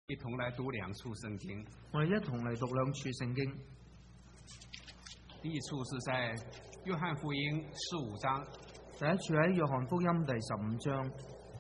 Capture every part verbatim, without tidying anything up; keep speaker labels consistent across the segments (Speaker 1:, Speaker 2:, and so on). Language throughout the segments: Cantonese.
Speaker 1: 一同來讀兩處聖經。
Speaker 2: 我哋一同嚟讀兩處聖經。
Speaker 1: 第一處是在約翰福音十五章。
Speaker 2: 第一處喺約翰福音第十五章。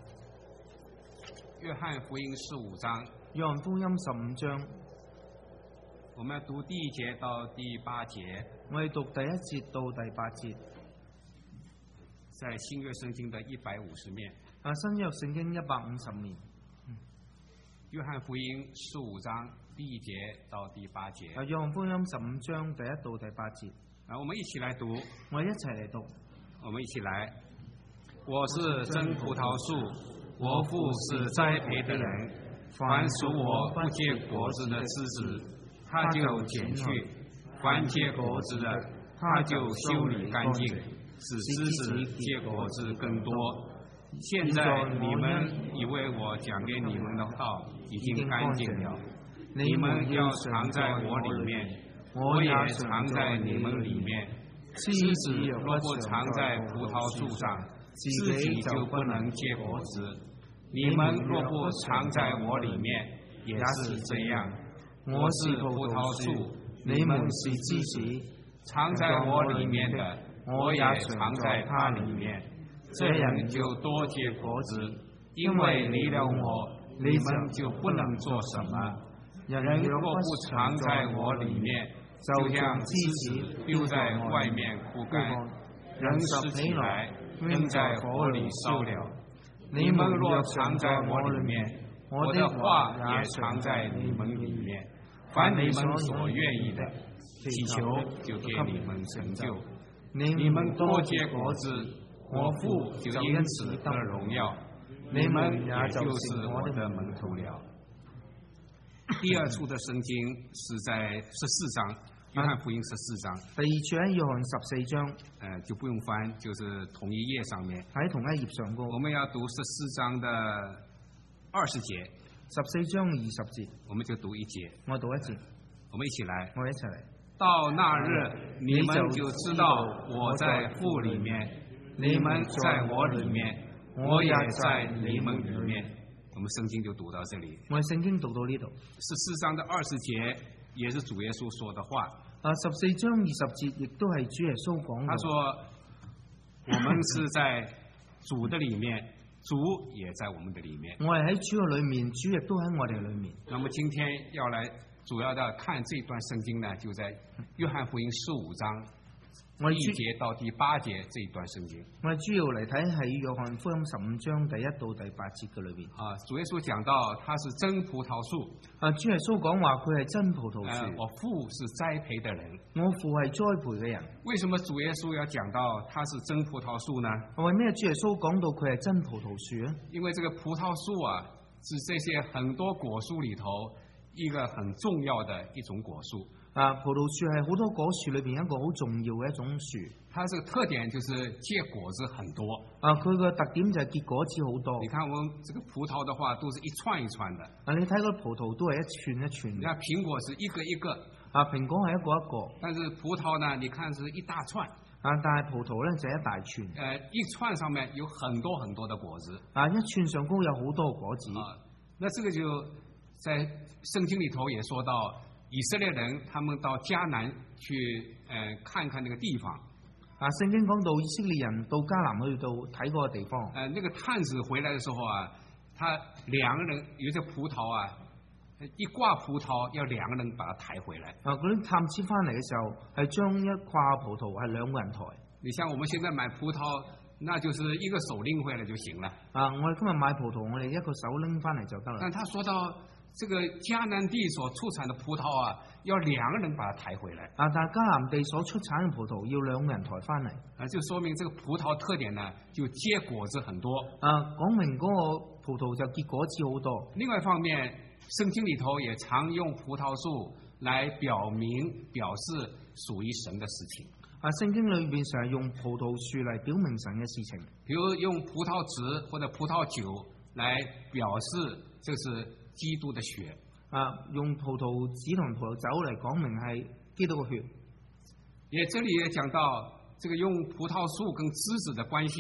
Speaker 1: 約翰福音十五章。
Speaker 2: 約翰福音十五章。
Speaker 1: 我們要讀第一節到第八節。
Speaker 2: 我哋讀第一節到第八節。
Speaker 1: 在新約聖經的一百五十面。
Speaker 2: 啊，新約聖經一百五十面。
Speaker 1: 約翰福音十五章第一節到第八節。
Speaker 2: 啊，約翰福音十五章第一到第八節。
Speaker 1: 啊，我們一起來讀。
Speaker 2: 我哋一齊嚟讀。
Speaker 1: 我們一起來。我是真葡萄樹，我父是栽培的人。凡屬我不結果子的枝子，他就剪去；凡結果子的，他就修理乾淨，使枝子結果子更多。現在你們以為我講給你們的道已經乾淨了，你們要藏在我裡面，我也藏在你們裡面。枝子若不藏在葡萄樹上，自己就不能結果子。你們若不藏在我裡面，也是這樣。我是葡萄樹，你們是枝子，藏在我裡面的，我也藏在它裡面。這樣就多結果子，因為離了我，你們就不能做什麼。人若不藏在我裡面，就像枝子丟在外面枯乾，人拾起來扔在火裡燒了。你們若藏在我裡面，我的話也藏在你們裡面。凡你們所願意的，祈求就給你們成就。你們多結果子，我父就因此得榮耀，你們也就是我的門徒了。第二處的聖經是在十四章，約翰福音十四章。
Speaker 2: 第二處喺約翰十四章，
Speaker 1: 呃，就不用翻，就是同一頁上面。
Speaker 2: 喺同一頁上高。
Speaker 1: 我們要讀十四章的二十節。
Speaker 2: 十四章二十節，
Speaker 1: 我們就讀一節。
Speaker 2: 我讀一節。
Speaker 1: 我們一起來。
Speaker 2: 我一齊嚟。
Speaker 1: 到那日，你們就知道我在父裡面。你們在我裡面，我也在你們裡面。我們聖經就讀到這裡。
Speaker 2: 我哋聖經讀到呢度。
Speaker 1: 十四章的二十節也是主耶穌說的話。
Speaker 2: 啊，十四章二十節亦都係主耶穌講。
Speaker 1: 他說：我們是在主的裡面，主也在我們的裡面。
Speaker 2: 我係喺主嘅裡面，主亦都喺我哋裡面。
Speaker 1: 那麼今天要來主要的看這段聖經呢，就在約翰福音十五章。第一節到第八節這一段聖經，
Speaker 2: 我哋主要嚟睇喺約翰福音十五章第一到第八節嘅裏邊。
Speaker 1: 啊，主耶穌講到他是真葡萄樹。啊，
Speaker 2: 主耶穌講話佢係真葡萄樹。
Speaker 1: 呃、我父是栽培的人。
Speaker 2: 我父係栽培嘅人。
Speaker 1: 為什麼主耶穌要講到他是真葡萄樹呢？
Speaker 2: 為咩主耶穌講到佢係真葡萄樹啊？
Speaker 1: 因為這個葡萄樹啊，是這些很多果樹裏頭一個很重要的一種果樹。
Speaker 2: 啊，葡萄樹係好多果樹裏邊一個好重要嘅一種樹。
Speaker 1: 它這個特點就是結果子很多。啊，
Speaker 2: 佢個特點就係結果子好多。
Speaker 1: 你看我們這個葡萄的話，都是一串一串的。
Speaker 2: 啊，你睇個葡萄都係一串一串。
Speaker 1: 你看蘋果是一個一個。
Speaker 2: 啊，蘋果係一個一個。但是
Speaker 1: 葡萄呢，你看是一大串。
Speaker 2: 啊，但係葡萄呢就係一大串。
Speaker 1: 呃，一串上面有很多很多的果子。
Speaker 2: 啊，一串上高有好多果子。
Speaker 1: 啊，那這個就在聖經裏頭也說到。以色列人他們到迦南去，誒、呃，看看那個地方。
Speaker 2: 啊，聖經講到以色列人到迦南去到睇嗰個地方。誒、
Speaker 1: 呃，那個探子回來的時候啊，他兩個人有隻葡萄啊，一掛葡萄要兩個人把它抬回來。
Speaker 2: 啊，嗰啲探子翻嚟嘅時候係將一掛葡萄係兩個人抬。你
Speaker 1: 像我們現在買葡萄，那就是一個手拎回來就行了。
Speaker 2: 啊，我哋今日買葡萄，我哋一個手拎翻嚟就得啦。
Speaker 1: 但他說到。這個迦南地所出產的葡萄啊，要兩個人把它抬回來。啊，但係迦南地所出產嘅葡萄要兩個人抬翻嚟。啊，就說明這個葡萄特點呢，就結果子很多。啊，講明嗰個葡萄就結果子好多。另外一方面，聖經裏頭也常用葡萄樹來表明表示屬於神的事情。啊，聖經裏邊成日用葡萄樹嚟表明神嘅事情，比如用葡萄汁或者葡萄酒來表示這是基督的血。啊，用葡萄汁同葡萄酒嚟講明係基督嘅血。也這裏也講到，這個用葡萄樹跟枝子的關係，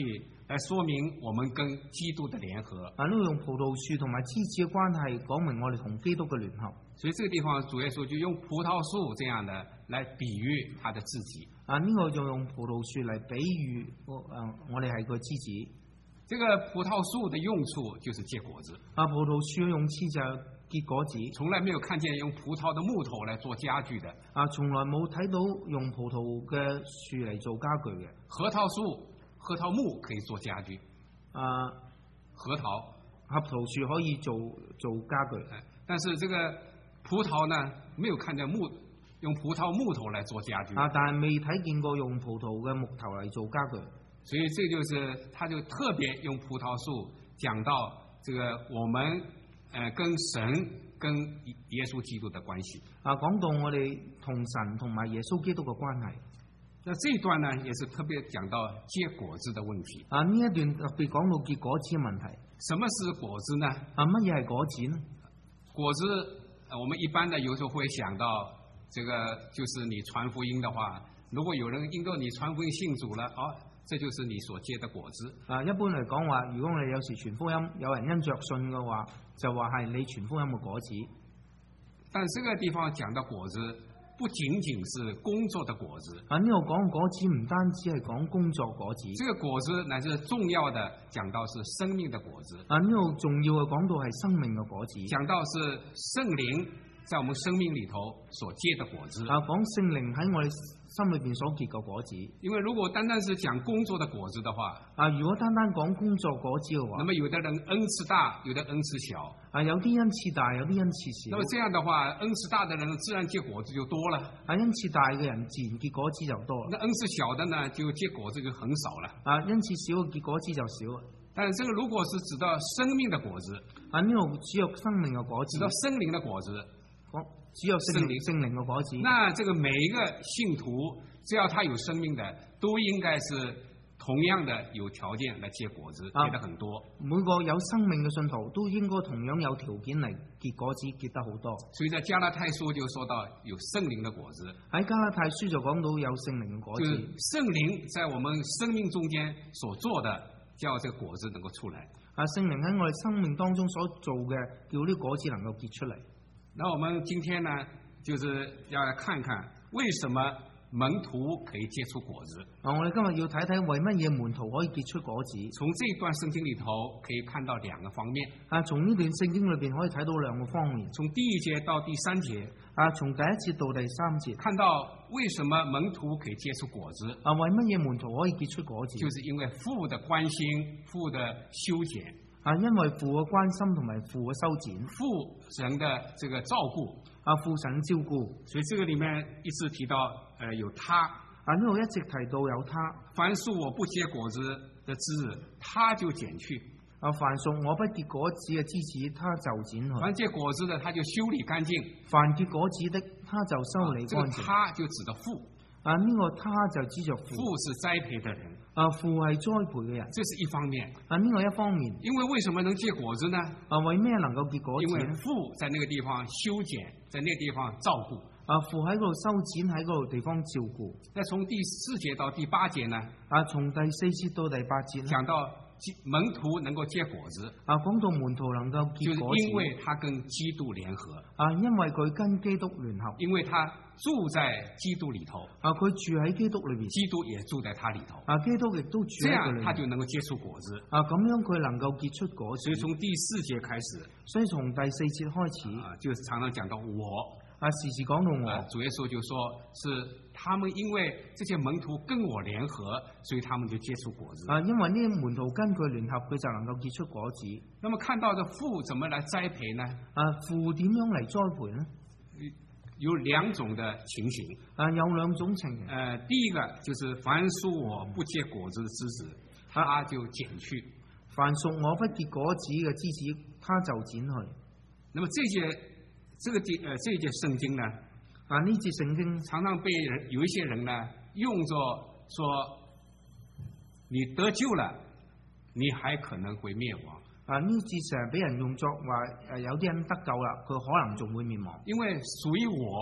Speaker 1: 來說明我們跟基督的聯合。
Speaker 2: 啊，呢個用葡萄樹同埋枝子嘅關係，講明我哋同基督嘅聯合。
Speaker 1: 所以這個地方主耶穌就用葡萄樹這樣的來比喻他的自己。
Speaker 2: 啊，呢、這個就用葡萄樹嚟比喻，誒、呃，我哋係個枝子。
Speaker 1: 這個葡萄樹的用處就是結果子。
Speaker 2: 啊，葡萄樹嘅用處就係結果子。從
Speaker 1: 來沒有看見用葡萄的木頭來做家具的。
Speaker 2: 啊，從來冇睇到用葡萄嘅樹嚟做家具嘅。
Speaker 1: 核桃樹、核桃木可以做家具。
Speaker 2: 啊，
Speaker 1: 核桃、
Speaker 2: 核桃樹可以做做家具。
Speaker 1: 但是這個葡萄呢，沒有看見木用葡萄木頭來做家具。
Speaker 2: 啊，但係未睇見過用葡萄嘅木頭嚟做家具。
Speaker 1: 所以這就是，他就特別用葡萄樹講到這個我們，呃，跟神跟耶穌基督的關係。
Speaker 2: 啊，講到我哋同神同埋耶穌基督嘅關係。
Speaker 1: 那這一段呢，也是特別講到結果子的問題。
Speaker 2: 啊，呢一段特別講到結果子嘅問題。
Speaker 1: 什麼是果子呢？
Speaker 2: 啊，乜嘢係果子呢？
Speaker 1: 果子，我們一般的有時候會想到，這個就是你傳福音的話，如果有人因為你傳福音信主了，哦。這就是你所結的果子。啊，
Speaker 2: 一般嚟講話，如果你有時傳福音，有人因着信嘅話，就話係你傳福音嘅果子。
Speaker 1: 但這個地方講的果子，不僅僅是工作的果子。
Speaker 2: 啊，呢度講果子唔單止係講工作果子。
Speaker 1: 這個果子乃是重要的，講到是生命的果子。
Speaker 2: 啊，呢度重要嘅講到係生命嘅果子。
Speaker 1: 講到是聖靈在我們生命裏頭所結的果子。
Speaker 2: 啊，講聖靈喺我哋心裏邊所結嘅果子。
Speaker 1: 因為如果單單是講工作的果子的話，
Speaker 2: 啊，如果單單講工作果子嘅話，
Speaker 1: 那麼有的人恩賜大，有的恩賜小。
Speaker 2: 啊，有啲恩賜大，有啲恩賜小。
Speaker 1: 那麼這樣的話，恩賜大的人自然結果子就多了。
Speaker 2: 啊，恩賜大嘅人自然結果子就多了。
Speaker 1: 那恩賜小的呢，就結果子就很少了。
Speaker 2: 啊，恩賜少嘅結果子就少了。
Speaker 1: 但這個如果是指到生命的果子，
Speaker 2: 啊，呢度只有生命嘅果子，
Speaker 1: 指到聖靈的果子。
Speaker 2: 只有聖靈聖靈嘅果子。
Speaker 1: 那這個每一個信徒，只要他有生命的，都應該是同樣的有條件來結果子，結得很多。
Speaker 2: 每個有生命嘅信徒都應該同樣有條件嚟結果子，結得好多。
Speaker 1: 所以在加拉太書就說到有聖靈的果子。
Speaker 2: 喺加拉太書就講到有聖靈嘅果子。
Speaker 1: 就是聖靈在我們生命中間所做的，叫這個果子能夠出來。
Speaker 2: 啊，聖靈喺我哋生命當中所做嘅，叫呢果子能夠結出嚟。
Speaker 1: 那我們今天呢，就是要來看看為什麼門徒可以結出果子。
Speaker 2: 啊，我哋今日要睇睇為乜嘢門徒可以結出果子。
Speaker 1: 從這段聖經裏頭可以看到兩個方面。啊，
Speaker 2: 從呢段聖經裏邊可以睇到兩個方面。
Speaker 1: 從第一節到第三節。
Speaker 2: 啊，從第一節到第三節，
Speaker 1: 看到為什麼門徒可以結出果子。
Speaker 2: 啊，為乜嘢門徒可以結出果子？
Speaker 1: 就是因為父的關心，父的修剪。
Speaker 2: 啊，因為父嘅關心同埋父嘅修剪，
Speaker 1: 父神的這個照顧，
Speaker 2: 啊，父神照顧，
Speaker 1: 所以這個裏面一直提到，呃，有他，
Speaker 2: 啊，呢度一直提到有他，
Speaker 1: 凡屬我不結果子的枝，他就剪去，
Speaker 2: 啊，凡屬我不結果子嘅枝子，他就剪去，
Speaker 1: 凡結果子的，他就修理乾淨，
Speaker 2: 凡結果子的，他就修理乾淨，
Speaker 1: 啊，這個他就指的父，
Speaker 2: 啊，呢個他就指着父，
Speaker 1: 父是栽培的人。
Speaker 2: 啊，父係栽培嘅人，
Speaker 1: 這是一方面。
Speaker 2: 啊，呢個一方面。
Speaker 1: 因為為什麼能結果子呢？
Speaker 2: 啊，為咩能夠結果子？
Speaker 1: 因為父在那個地方修剪，在那個地方照顧。
Speaker 2: 啊，父喺嗰度修剪，喺嗰度地方照顧。
Speaker 1: 那從第四節到第八節呢？
Speaker 2: 啊，從第四節到第八節
Speaker 1: 講到門徒能夠結果子。啊，
Speaker 2: 講到門徒能夠結果子，
Speaker 1: 就是因為他跟基督聯合。
Speaker 2: 啊，因為佢跟基督聯合。
Speaker 1: 因為他住在基督裏頭。
Speaker 2: 啊，佢住喺基督裏邊。
Speaker 1: 基督也住在他裏頭。
Speaker 2: 啊，基督亦都住喺佢裏邊。
Speaker 1: 這樣他就能夠結出果子。
Speaker 2: 啊，咁樣佢能夠結出果子。
Speaker 1: 所以從第四節開始。
Speaker 2: 所以從第四節開始。
Speaker 1: 啊，就是常常講到我。
Speaker 2: 啊，時時講到我。
Speaker 1: 啊，主耶穌就說是他們因為這些門徒跟我聯合，所以他們就結出果子。
Speaker 2: 啊，因為呢啲門徒跟佢聯合，佢就能夠結出果子。
Speaker 1: 那麼看到這父怎麼來栽培呢？
Speaker 2: 啊，父點樣嚟栽培呢？
Speaker 1: 有兩種的情形。
Speaker 2: 啊，有兩種情形。
Speaker 1: 呃，第一個就是凡屬我不結果子的枝子，他就剪去；
Speaker 2: 凡屬我不結果子嘅枝子，他就剪去。
Speaker 1: 那麼這些。這個節呃，這一節聖經呢，
Speaker 2: 啊，呢節聖經
Speaker 1: 常常被人有一些人呢用作說，你得救了，你還可能會滅亡。
Speaker 2: 啊，呢節成日俾人用作話，誒，有啲人得救啦，佢可能仲會滅亡。
Speaker 1: 因為屬於我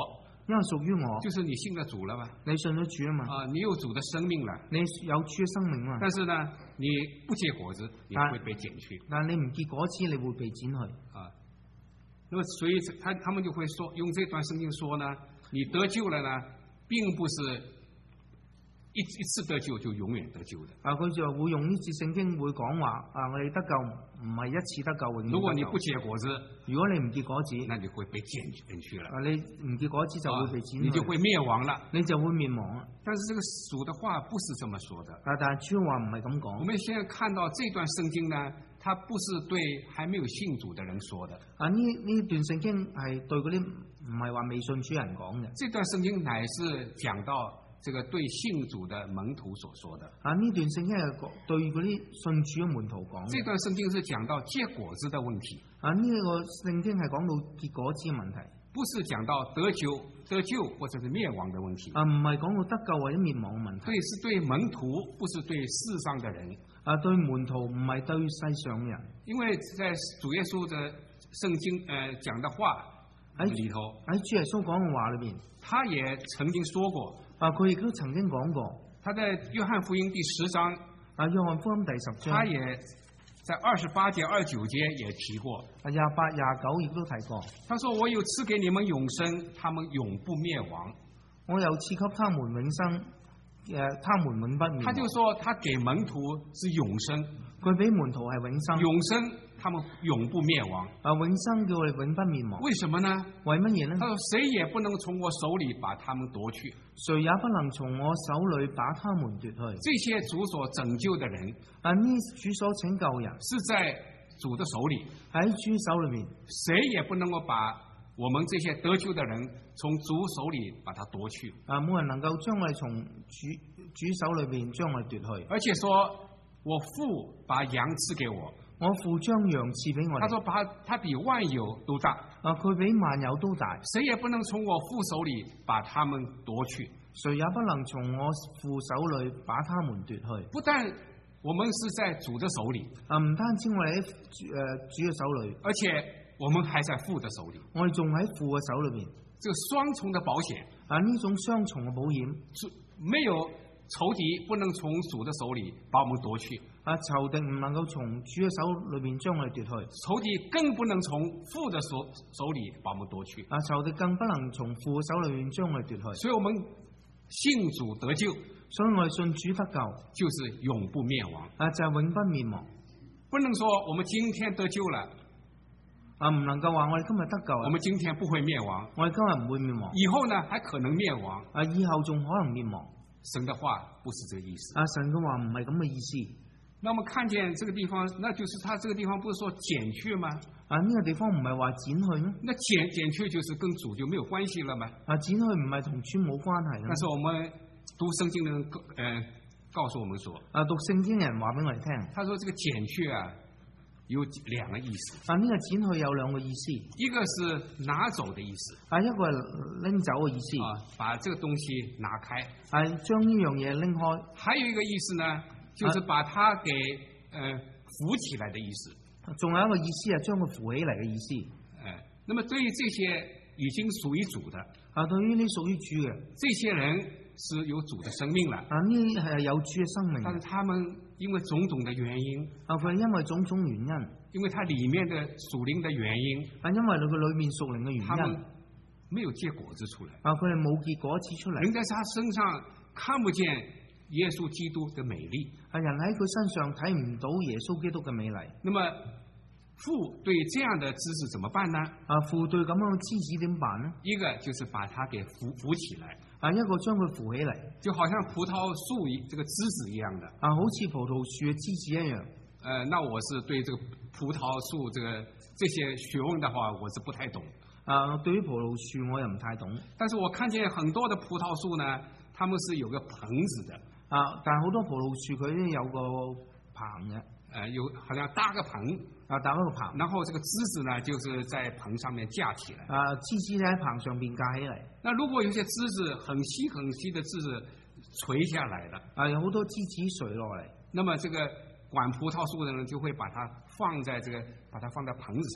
Speaker 2: 因為屬於我，
Speaker 1: 就是你信了主了吧？
Speaker 2: 你信咗主啊嘛，
Speaker 1: 啊，你有主的生命了，
Speaker 2: 你有主嘅生命嘛。
Speaker 1: 但是呢，你不結果子，你會被剪去。
Speaker 2: 但係你唔結果子，你會被剪去。
Speaker 1: 啊，那麼所以他他們就會說，用這段聖經說呢，你得救了呢，並不是一一次得救就永遠得救的。
Speaker 2: 啊，佢就會用呢節聖經會講話啊，我哋得救唔係一次得救，永遠得救。
Speaker 1: 如果你不結果子，
Speaker 2: 如果你唔結果子，
Speaker 1: 那你會被剪剪去了。
Speaker 2: 啊，你唔結果子就會被剪去，
Speaker 1: 啊，你就會滅亡了，
Speaker 2: 你就會滅亡了。
Speaker 1: 但是這個主的話不是這麼說的。
Speaker 2: 啊，但係主話唔係咁講。
Speaker 1: 我們現在看到這段聖經呢，它不是對還沒有信主的人說的。
Speaker 2: 啊，呢呢段聖經係對嗰啲唔係話未信主人講嘅。
Speaker 1: 這段聖經乃是講到這個對信主的門徒所說的。
Speaker 2: 啊，呢段聖經係對嗰啲信主嘅門徒講嘅。
Speaker 1: 這段聖經是講到結果子的問題。
Speaker 2: 啊，呢個聖經係講到結果子嘅問題，
Speaker 1: 不是講到得救、得救或者是滅亡的問題。
Speaker 2: 啊，唔係講到得救或者滅亡嘅問題。
Speaker 1: 對，是對門徒，不是對世上的人。
Speaker 2: 啊，對門徒唔係對世上嘅人。
Speaker 1: 因為在主耶穌的聖經呃講的話喺裏頭，
Speaker 2: 喺主耶穌講嘅話裏邊，
Speaker 1: 他也曾經說過。
Speaker 2: 啊，佢亦都曾經講過。
Speaker 1: 他在約翰福音第十章，
Speaker 2: 啊，約翰福音第十章，
Speaker 1: 他也在二十八節、二十九節也提過。
Speaker 2: 啊，廿八、廿九亦都提過。
Speaker 1: 他說：我有賜給你們永生，他們永不滅亡。
Speaker 2: 我有賜給他們永生，誒、呃，他們永不滅亡。
Speaker 1: 他就說，他給門徒是永生，
Speaker 2: 佢俾門徒係永生，
Speaker 1: 永生。他們永不滅亡。
Speaker 2: 啊，永生叫我哋永不滅亡。
Speaker 1: 為什麼呢？
Speaker 2: 為乜嘢呢？
Speaker 1: 他說：誰也不能從我手裏把他們奪去，
Speaker 2: 誰也不能從我手裏把他們奪去。
Speaker 1: 這些主所拯救的人，
Speaker 2: 啊，呢主所拯救人
Speaker 1: 是在主的手裏，
Speaker 2: 喺主手裏面，
Speaker 1: 誰也不能夠把我們這些得救的人從主手裏把他奪去。
Speaker 2: 啊，冇人能夠將我哋從主主手裏邊將我哋奪去。
Speaker 1: 而且說，我父把羊賜給我。
Speaker 2: 我父將羊賜俾我哋。
Speaker 1: 他說把他比萬有都大。
Speaker 2: 啊，佢比萬有都大。
Speaker 1: 誰也不能從我父手裏把他們奪去。
Speaker 2: 誰也不能從我父手裏把他們奪去。
Speaker 1: 不但我們是在主的手裏，
Speaker 2: 啊，唔單止我哋喺誒主嘅手裏，
Speaker 1: 而且我們還在父的手裏。
Speaker 2: 我哋仲喺父嘅手裏邊。
Speaker 1: 這個雙重的保險。啊，
Speaker 2: 呢種雙重嘅保險，
Speaker 1: 沒有仇敵不能從主的手裏把我們奪去。
Speaker 2: 啊，仇敵唔能夠從主嘅手裏邊將我哋奪去，
Speaker 1: 仇敵更不能從父的手手裏把我們奪去。
Speaker 2: 啊，仇敵更不能從父嘅手裏邊將我哋奪去。
Speaker 1: 所以，我們信主得救，
Speaker 2: 所以我哋信主得救，
Speaker 1: 就是永不滅亡。
Speaker 2: 啊，就係永不滅亡。
Speaker 1: 不能說我們今天得救了，
Speaker 2: 啊，唔能夠話我哋今日得救，
Speaker 1: 我們今天不會滅亡，
Speaker 2: 我哋今日唔會滅亡，
Speaker 1: 以後呢還可能滅亡。
Speaker 2: 啊，以後仲可能滅亡。
Speaker 1: 神的話不是這個意思。
Speaker 2: 啊，神嘅話唔係咁嘅意思。
Speaker 1: 那麼看見這個地方，那就是他這個地方不是說剪去嗎？
Speaker 2: 啊，呢個地方唔係話剪去咩？
Speaker 1: 那剪剪去就是跟主就沒有關係了嗎？
Speaker 2: 啊，剪去唔係同主冇關係。
Speaker 1: 但是我們讀聖經的人，呃，告訴我們說，
Speaker 2: 啊，讀聖經嘅人話俾我哋聽，
Speaker 1: 他說這個剪去啊，有兩個意思。
Speaker 2: 啊，呢個剪去有兩個意思，
Speaker 1: 一個是拿走的意思，
Speaker 2: 啊，一個係拎走嘅意思，
Speaker 1: 啊，把這個東西拿開，
Speaker 2: 係將呢樣嘢拎開。
Speaker 1: 還有一個意思呢？就是把它給呃扶起來的意思，
Speaker 2: 仲有一個意思係將佢扶起嚟嘅意思。
Speaker 1: 呃，那麼對於這些已經屬於主的，
Speaker 2: 啊，對於呢屬於主嘅，
Speaker 1: 這些人是有主的生命了。
Speaker 2: 啊，呢係有主嘅生命。
Speaker 1: 但是他們因為種種的原因，
Speaker 2: 啊，佢係因為種種原因，
Speaker 1: 因為它裏面的屬靈的原因，
Speaker 2: 啊，因為佢裏面屬靈嘅原因，
Speaker 1: 他們沒有結果子出來。
Speaker 2: 啊，佢哋冇結果子出嚟。
Speaker 1: 人在他身上看不見耶穌基督的美麗，
Speaker 2: 啊，人喺佢身上睇唔到耶穌基督嘅美麗。
Speaker 1: 那麼父對這樣的枝子怎麼辦呢？
Speaker 2: 啊，父對咁樣嘅枝子點辦呢？
Speaker 1: 一個就是把它給扶扶起來，
Speaker 2: 啊，一個將佢扶起嚟，
Speaker 1: 就好像葡萄樹一這個枝子一樣的。
Speaker 2: 啊，好似葡萄樹嘅枝子一樣。
Speaker 1: 呃，那我是對這個葡萄樹這個這些學問的話，我是不太懂。
Speaker 2: 啊，對於葡萄樹我又唔太懂。但
Speaker 1: 是我看見很多的葡萄樹呢，他們是有個棚子的。
Speaker 2: 啊！但係好多葡萄樹佢都有個棚嘅，誒、
Speaker 1: 呃，有好像搭個棚，
Speaker 2: 啊搭一個棚，
Speaker 1: 然後這個枝子呢，就是在棚上面架起來，
Speaker 2: 啊枝子喺棚上邊架起嚟。
Speaker 1: 那如果有些枝子很細很細的枝子垂下來了，
Speaker 2: 啊有好多枝子垂落嚟，
Speaker 1: 那麼這個管葡萄樹的人就會把它放在這個，把它放在棚子上面，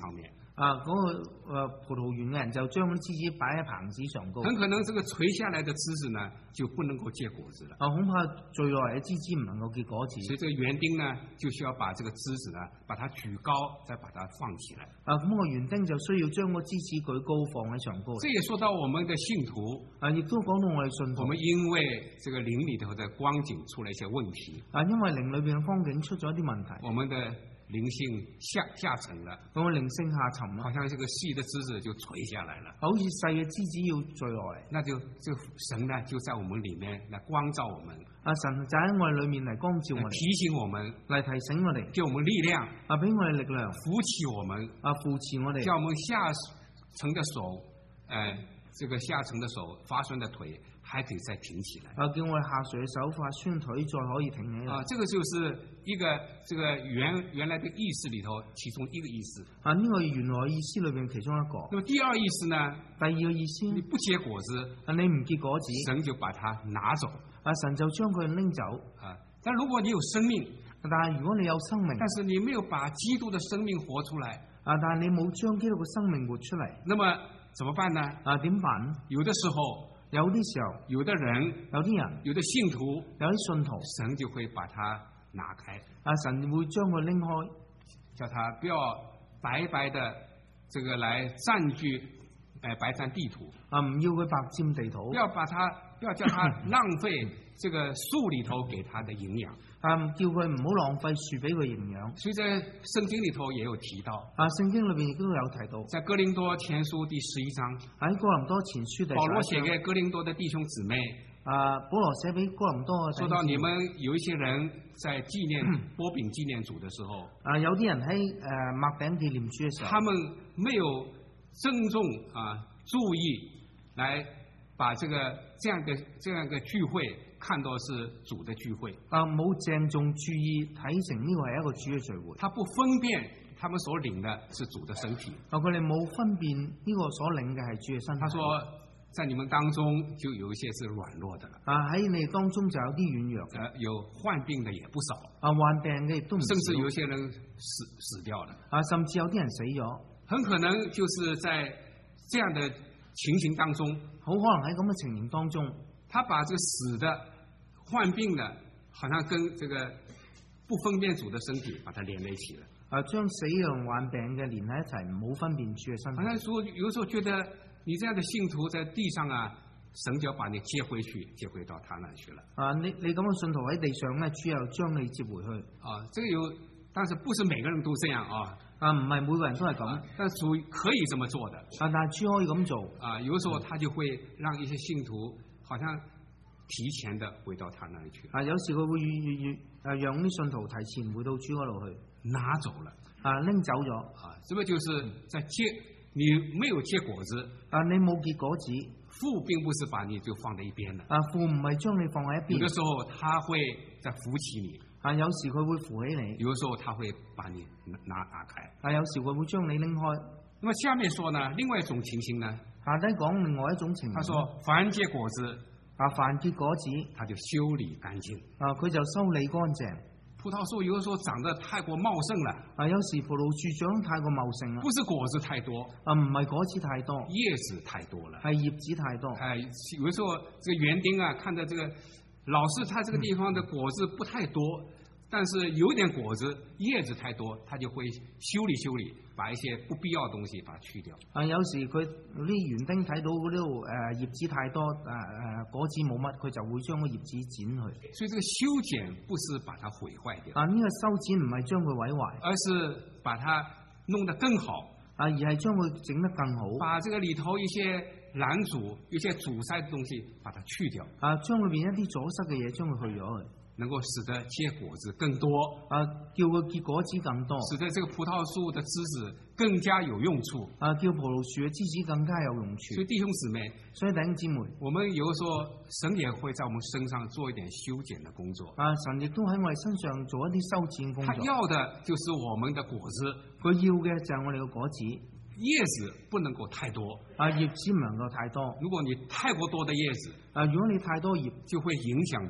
Speaker 2: 啊，嗰、個、呃、葡萄園嘅人就將啲枝子擺喺棚子上高。
Speaker 1: 很可能這個垂下來的枝子呢，就不能夠結果子了。
Speaker 2: 啊，恐怕墜落嚟嘅枝子唔能夠結果子。
Speaker 1: 所以這個園丁呢，就需要把這個枝子呢，把它舉高，再把它放起來。
Speaker 2: 啊，咁、那個園丁就需要將個枝子舉高放喺上高。
Speaker 1: 這也說到我們的信徒。
Speaker 2: 啊，亦都講到我哋信徒。
Speaker 1: 我們因為這個靈裏頭的光景出了一些問題。
Speaker 2: 啊，因為靈裏邊嘅光景出咗一啲問題。
Speaker 1: 我們的靈性下下沉了，
Speaker 2: 咁我靈性下沉啦，
Speaker 1: 好像這個細的枝子就垂下來了，
Speaker 2: 好似細嘅枝子要墜落嚟，
Speaker 1: 那就就神呢就在我們裏面來光照我們，
Speaker 2: 啊，神就喺我哋裏面嚟光照我哋，
Speaker 1: 提醒我們，
Speaker 2: 嚟提醒我哋，
Speaker 1: 給我們力量，
Speaker 2: 啊，俾我哋力量，
Speaker 1: 扶起我們，
Speaker 2: 啊，扶持我哋，
Speaker 1: 叫我們下沉的手，呃，這個下沉的手發酸的腿還可以再挺起來，
Speaker 2: 啊，叫我哋下垂嘅手發酸腿再可以挺起來，
Speaker 1: 啊，這個就是一個這個原原來的意思裏頭其中一個意思，
Speaker 2: 啊，呢個原來意思裏邊其中一個。
Speaker 1: 那麼第二意思呢？
Speaker 2: 第二個意思，
Speaker 1: 你不結果子，
Speaker 2: 啊，你唔結果子，
Speaker 1: 神就把它拿走，
Speaker 2: 啊，神就將佢拎走，
Speaker 1: 啊，但如果你有生命，
Speaker 2: 但係如果你有生命，
Speaker 1: 但是你沒有把基督的生命活出來，
Speaker 2: 啊，但係你冇將基督嘅生命活出嚟，
Speaker 1: 那麼怎麼辦呢？
Speaker 2: 啊，點辦？
Speaker 1: 有的時候。
Speaker 2: 有啲時候，
Speaker 1: 有的人，
Speaker 2: 有啲人，
Speaker 1: 有的信徒，
Speaker 2: 有啲信徒，
Speaker 1: 神就會把它拿開，
Speaker 2: 啊，神會將佢拎開，
Speaker 1: 叫他不要白白的這個來佔據，誒、呃、白佔地土，
Speaker 2: 啊，唔要佢白佔地土，
Speaker 1: 不要把它，不要叫他浪費這個樹裏頭給他的營養。
Speaker 2: 啊！叫佢唔好浪費樹俾佢營養。
Speaker 1: 所以在聖經裏頭也有提到。
Speaker 2: 啊，聖經裏邊亦都有提到。
Speaker 1: 在哥林多前書第十一章。
Speaker 2: 喺哥林多前書第十一章。
Speaker 1: 保羅寫給哥林多的弟兄姊妹。
Speaker 2: 啊，保羅寫俾哥林多嘅。
Speaker 1: 說到你們有一些人在紀念擘餅紀念主的時候。
Speaker 2: 啊，有啲人喺誒擘餅紀念主嘅時候。
Speaker 1: 他們沒有鄭重啊注意來把這個這樣的這樣的聚會看作是主的聚會
Speaker 2: 啊，冇鄭重注意睇成呢個係一個主嘅聚會。
Speaker 1: 他不分辨他們所領的是主的身體。
Speaker 2: 啊，佢哋冇分辨呢個所領嘅係主嘅身體。
Speaker 1: 他說，在你們當中就有一些是軟弱的了。
Speaker 2: 啊，喺你當中就有啲軟弱。
Speaker 1: 呃，有患病的也不少。
Speaker 2: 啊，患病嘅亦都唔少。
Speaker 1: 甚至有些人死死掉了。
Speaker 2: 啊，甚至有啲人死咗。
Speaker 1: 很可能就是在這樣的情形當中，
Speaker 2: 好可能喺咁嘅情形當中，
Speaker 1: 他把這個死的、患病的，好像跟這個不分辨主的身體，把它連在一起了。
Speaker 2: 啊，將死人患病嘅連喺一齊，唔好分辨主嘅身體。
Speaker 1: 好像說，有時候覺得你這樣的信徒在地上啊，神就要把你接回去，接回到他那去了。
Speaker 2: 啊，你你咁嘅信徒喺地上咧，主又將你接回去。
Speaker 1: 啊，這個有，但是不是每個人都這樣啊？
Speaker 2: 啊，唔係每個人都係咁，啊，
Speaker 1: 但主可以這麼做的。
Speaker 2: 啊，但係主可以咁做。
Speaker 1: 啊，有時候他就會讓一些信徒好像提前的回到他那裡去。
Speaker 2: 啊，有時佢會越越越誒，讓啲信徒提前回到主嗰度去，
Speaker 1: 拿走了。
Speaker 2: 啊，拎走咗。
Speaker 1: 啊，這個就是在結，你沒有結果子。
Speaker 2: 啊，你冇結果子。
Speaker 1: 父並不是把你就放在一邊的。
Speaker 2: 啊，父唔係將你放喺一邊。
Speaker 1: 有的時候他會再扶起你。
Speaker 2: 啊，有時佢會扶起你，
Speaker 1: 有時候他會把你拿拿開。
Speaker 2: 啊，有時佢會將你拎開。
Speaker 1: 那麼下面說呢，另外一種情形呢？
Speaker 2: 下低講另外一種情形。
Speaker 1: 他說：凡結果子，
Speaker 2: 啊，凡結果子，
Speaker 1: 他就修理乾淨。
Speaker 2: 啊，佢就修理乾淨。
Speaker 1: 葡萄樹有的時候長得太過茂盛了。
Speaker 2: 啊，有時葡萄樹長得太過茂盛啦。
Speaker 1: 不是果子太多。
Speaker 2: 啊，唔係果子太多，
Speaker 1: 葉子太多了。
Speaker 2: 係葉子太多。
Speaker 1: 哎，有的時候這個園丁啊，看到這個老是他這個地方的果子不太多。嗯，但是有點果子，葉子太多，他就會修理修理，把一些不必要的東西把它去掉。
Speaker 2: 啊，有時佢啲園丁睇到嗰度誒葉子太多，誒、呃、誒果子冇乜，佢就會將個葉子剪去。
Speaker 1: 所以這個修剪不是把它毀壞掉。
Speaker 2: 啊，呢、這個修剪唔係將佢毀壞，
Speaker 1: 而是把它弄得更好。
Speaker 2: 啊，而係將佢整得更好。把
Speaker 1: 這個裏頭一些攔阻、一些阻塞的東西，把它去掉。
Speaker 2: 啊，將裏邊一啲阻塞嘅嘢將佢去咗去。
Speaker 1: 能夠使得結果子更多，
Speaker 2: 啊，叫佢結果子更多，
Speaker 1: 使得這個葡萄樹的枝子更加有用處，
Speaker 2: 啊，叫葡萄樹嘅枝子更加有用處。
Speaker 1: 所以弟兄姊妹，
Speaker 2: 所以弟兄姊妹，我們
Speaker 1: 有時候神也會在我們身上做一點修剪的工作。
Speaker 2: 啊，神亦都喺我哋身上做一啲修剪工作。他
Speaker 1: 要的就是我們的果子，
Speaker 2: 佢要嘅就係我哋嘅果子。
Speaker 1: 葉子不能夠太多，
Speaker 2: 啊，葉子唔能夠太多。
Speaker 1: 如果你太過多的葉子，
Speaker 2: 啊，如果你太多葉，
Speaker 1: 就會影響到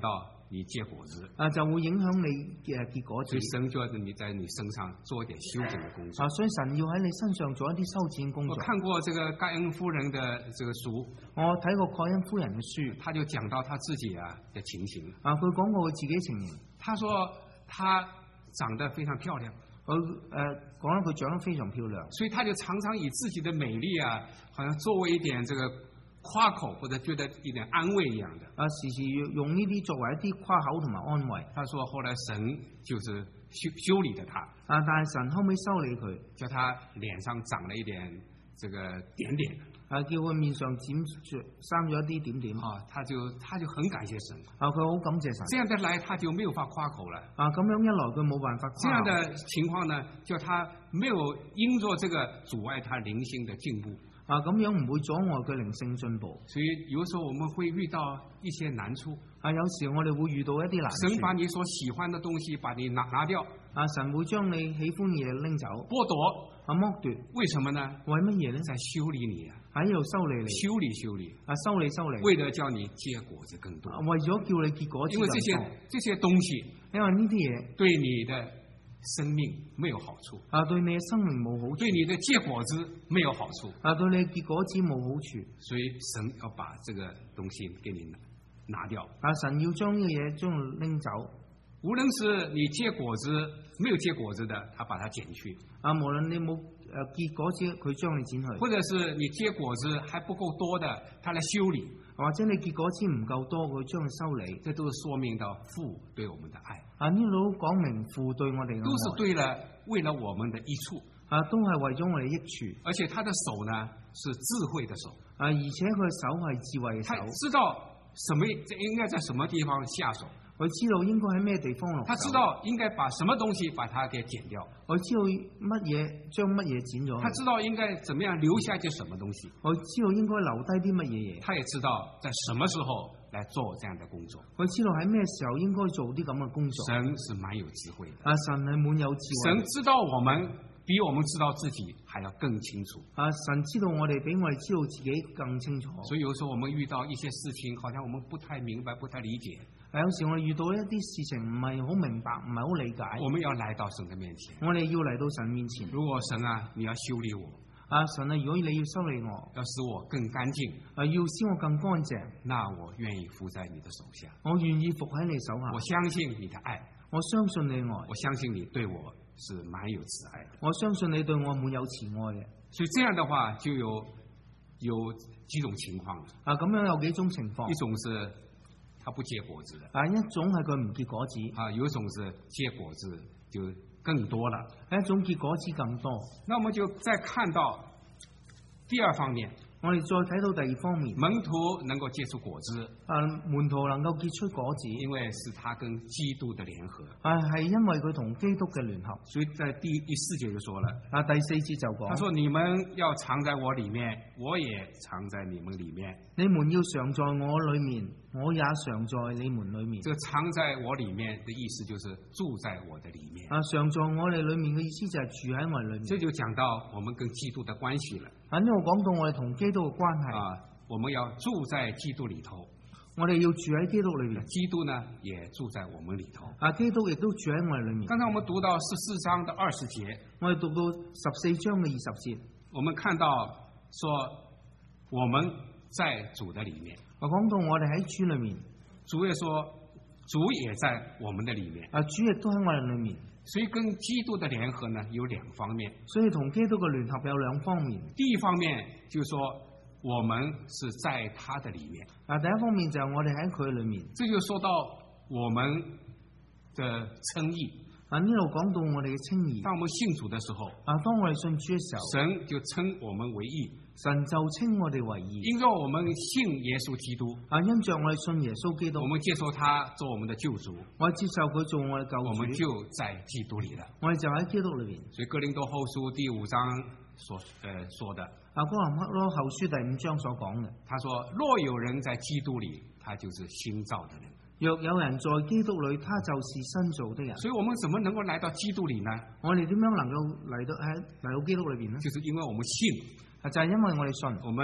Speaker 1: 你結果子，
Speaker 2: 啊就會影響你嘅結果子。
Speaker 1: 所以神就要你在你身上做一點修剪的工作。
Speaker 2: 啊，所以神要喺你身上做一啲修剪工作。
Speaker 1: 我看過這個蓋恩夫人的這個書，
Speaker 2: 我睇過蓋恩夫人嘅書，
Speaker 1: 他就講到他自己啊嘅情形。
Speaker 2: 啊，佢講過佢自己情形。
Speaker 1: 他說他長得非常漂亮，
Speaker 2: 佢誒講啦，佢長得非常漂亮，
Speaker 1: 所以他就常常以自己的美麗啊，好像作為一點這個誇口或者覺得一點安慰一樣的。
Speaker 2: 啊，時時用呢啲作為一啲誇口同埋安慰。
Speaker 1: 他說後來神就是修修理了他，
Speaker 2: 啊，但係神後尾修理佢，
Speaker 1: 叫他臉上長了一點這個點點，
Speaker 2: 啊，叫佢面上剪住生咗一啲點點。
Speaker 1: 啊，他就他就很感謝神。
Speaker 2: 啊，佢好感謝神。
Speaker 1: 這樣的來他就沒有法誇口了。
Speaker 2: 啊，咁樣一來佢冇辦法誇口。
Speaker 1: 這樣的情況呢，叫他沒有因着這個阻礙他靈性的進步。
Speaker 2: 啊，咁樣唔會阻礙佢靈性進步。
Speaker 1: 所以有時候我們會遇到一些難處。
Speaker 2: 啊，有時我哋會遇到一啲難處。
Speaker 1: 神把你所喜歡的東西把你拿拿掉。
Speaker 2: 啊，神會將你喜歡嘅嘢拎走。
Speaker 1: 剝奪。
Speaker 2: 啊，剝奪。
Speaker 1: 為什麼呢？
Speaker 2: 為乜嘢呢？
Speaker 1: 在修理你啊。
Speaker 2: 喺度修理你。
Speaker 1: 修理修理。
Speaker 2: 啊，修理修理。
Speaker 1: 為了叫你結果子更多。
Speaker 2: 啊，為咗叫你結果子更多。
Speaker 1: 因為這些這些東西，
Speaker 2: 因為呢啲嘢
Speaker 1: 對你的生命沒有好處。
Speaker 2: 啊，對你嘅生命冇好處。
Speaker 1: 對你的結果子沒有好處。
Speaker 2: 啊，對你嘅結果子冇好處。
Speaker 1: 所以神要把這個東西給你拿掉。
Speaker 2: 啊，神要將呢個嘢將拎走。
Speaker 1: 無論是你結果子沒有結果子的，他把它剪去。
Speaker 2: 啊，無論你冇誒結果子，佢將你剪去。或
Speaker 1: 者是你結果子還不夠多的，他來修理。
Speaker 2: 或者你結果子唔夠多，佢將佢修理。
Speaker 1: 這都是說明到父對我們的愛。
Speaker 2: 啊，呢度講明父對我哋嘅愛。
Speaker 1: 都是對了，為了我們的益處。
Speaker 2: 啊，都係為咗我哋益處。
Speaker 1: 而且他的手呢，是智慧的手。
Speaker 2: 啊，而且佢手係智慧嘅手。
Speaker 1: 他知道什麼應該在什麼地方下手。
Speaker 2: 佢知道應該喺咩地方落手。
Speaker 1: 他知道應該把什麼東西把它給剪掉。
Speaker 2: 佢知道乜嘢將乜嘢剪咗。
Speaker 1: 他知道應該怎麼樣留下一些什麼東西。
Speaker 2: 佢知道應該留低啲乜嘢嘢。
Speaker 1: 他也知道在什麼時候來做這樣的工作。
Speaker 2: 佢知道喺咩時候應該做啲咁嘅工作。
Speaker 1: 神是蠻有智慧的。
Speaker 2: 啊，神係滿有智慧。
Speaker 1: 神知道我們比我們知道自己還要更清楚。
Speaker 2: 啊，神知道我哋比我哋知道自己更清楚。
Speaker 1: 所以有時候我們遇到一些事情，好像我們不太明白，不太理解。
Speaker 2: 有時我哋遇到一啲事情唔係好明白，唔係好理解。
Speaker 1: 我們要來到神的面前。
Speaker 2: 我哋要嚟到神面前。
Speaker 1: 如果神啊，你要修理我。
Speaker 2: 啊，神啊，如果你要修理我，
Speaker 1: 要使我更乾淨，
Speaker 2: 啊，要使我更乾淨，
Speaker 1: 那我願意服在你的手下。
Speaker 2: 我願意服喺你手下。
Speaker 1: 我相信你的愛，
Speaker 2: 我相信你愛，
Speaker 1: 我相信你對我是蠻有慈愛的。
Speaker 2: 我相信你對我滿有慈愛嘅。
Speaker 1: 所以這樣的話就有有幾種情況。
Speaker 2: 啊，咁樣有幾種情況。
Speaker 1: 一種是它不結果子的。
Speaker 2: 啊，一種係佢唔結果子。
Speaker 1: 啊，有一種是結果子就更多了。
Speaker 2: 一種結果子更多。
Speaker 1: 那我們就再看到第二方面。
Speaker 2: 我哋再睇到第二方面，
Speaker 1: 門徒能夠結出果子，
Speaker 2: 啊，門徒能夠結出果子，
Speaker 1: 因為是他跟基督的聯合，
Speaker 2: 啊，係因為佢同基督嘅聯合，
Speaker 1: 所以在第第四節就說了，
Speaker 2: 啊，第四節就講，
Speaker 1: 他說你們要藏在我裏面，我也藏在你們裏面，
Speaker 2: 你們要常在我裏面，我也常在你們裏面。
Speaker 1: 這個藏在我裏面的意思就是住在我的裏面，
Speaker 2: 啊，常在我哋裏面嘅意思就係住喺我哋裏面，
Speaker 1: 這就講到我們跟基督的關係了。
Speaker 2: 啊，呢度講到我哋同基督嘅關係
Speaker 1: 啊，我們要住在基督裏頭，
Speaker 2: 我哋要住喺基督裏面，
Speaker 1: 基督呢也住在我們裏頭。
Speaker 2: 啊，基督亦都住喺我哋裏面。
Speaker 1: 剛才我們讀到十四章的二十節，
Speaker 2: 我哋讀到十四章嘅二十節，
Speaker 1: 我們看到說我們在主的裏面，
Speaker 2: 我講到我哋喺主裏面，
Speaker 1: 主也說主也在我們的裏面，
Speaker 2: 啊，主亦都喺我哋裏面。
Speaker 1: 所以跟基督的聯合呢有兩方面，
Speaker 2: 所以同基督嘅聯合有兩方面。
Speaker 1: 第一方面就是說我們是在他的裏面，
Speaker 2: 啊，第一方面就係我哋喺佢裏面，
Speaker 1: 這就說到我們的稱義。
Speaker 2: 啊，呢度講到我哋嘅稱義。
Speaker 1: 當我們信主的時候，
Speaker 2: 啊，當我哋信主嘅時候，
Speaker 1: 神就稱我們為義，
Speaker 2: 神就稱我哋為義。
Speaker 1: 因着我們信耶穌基督，
Speaker 2: 啊，因着我哋信耶穌基督，
Speaker 1: 我們接受他做我們的救主，
Speaker 2: 我哋接受佢做我哋救主，
Speaker 1: 我們就在基督裏了。
Speaker 2: 我哋就喺基督裏邊。所以
Speaker 1: 哥林多後書第五章所誒、呃、說的，
Speaker 2: 啊，哥林多後書第五章所講嘅，
Speaker 1: 他說：若有人在基督裏，他就是新造的人。
Speaker 2: 若有人在基督裏，他就是新造的人。
Speaker 1: 所以，我們怎麼能夠來到基督裏呢？
Speaker 2: 我哋點樣能夠嚟到喺嚟到基督裏邊呢？
Speaker 1: 就是因為我們信，
Speaker 2: 啊，就係因為我哋信，
Speaker 1: 我們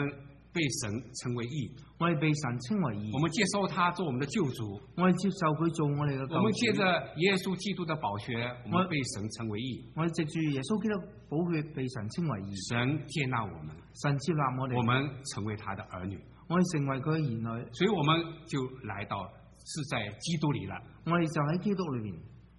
Speaker 1: 被神稱為義，
Speaker 2: 我哋被神稱為義，
Speaker 1: 我們接受他做我們的救主，
Speaker 2: 我哋接受佢做我哋嘅救主。
Speaker 1: 我們借着耶穌基督的寶血，我們被神稱為義。
Speaker 2: 我哋藉住耶穌基督寶血被神稱為義，
Speaker 1: 神接納我們，
Speaker 2: 神接納我哋，
Speaker 1: 我們成為他的兒女，
Speaker 2: 我哋成為佢嘅兒女，
Speaker 1: 所以我們就來到是在基督裏了。
Speaker 2: 我哋就喺基督裏邊。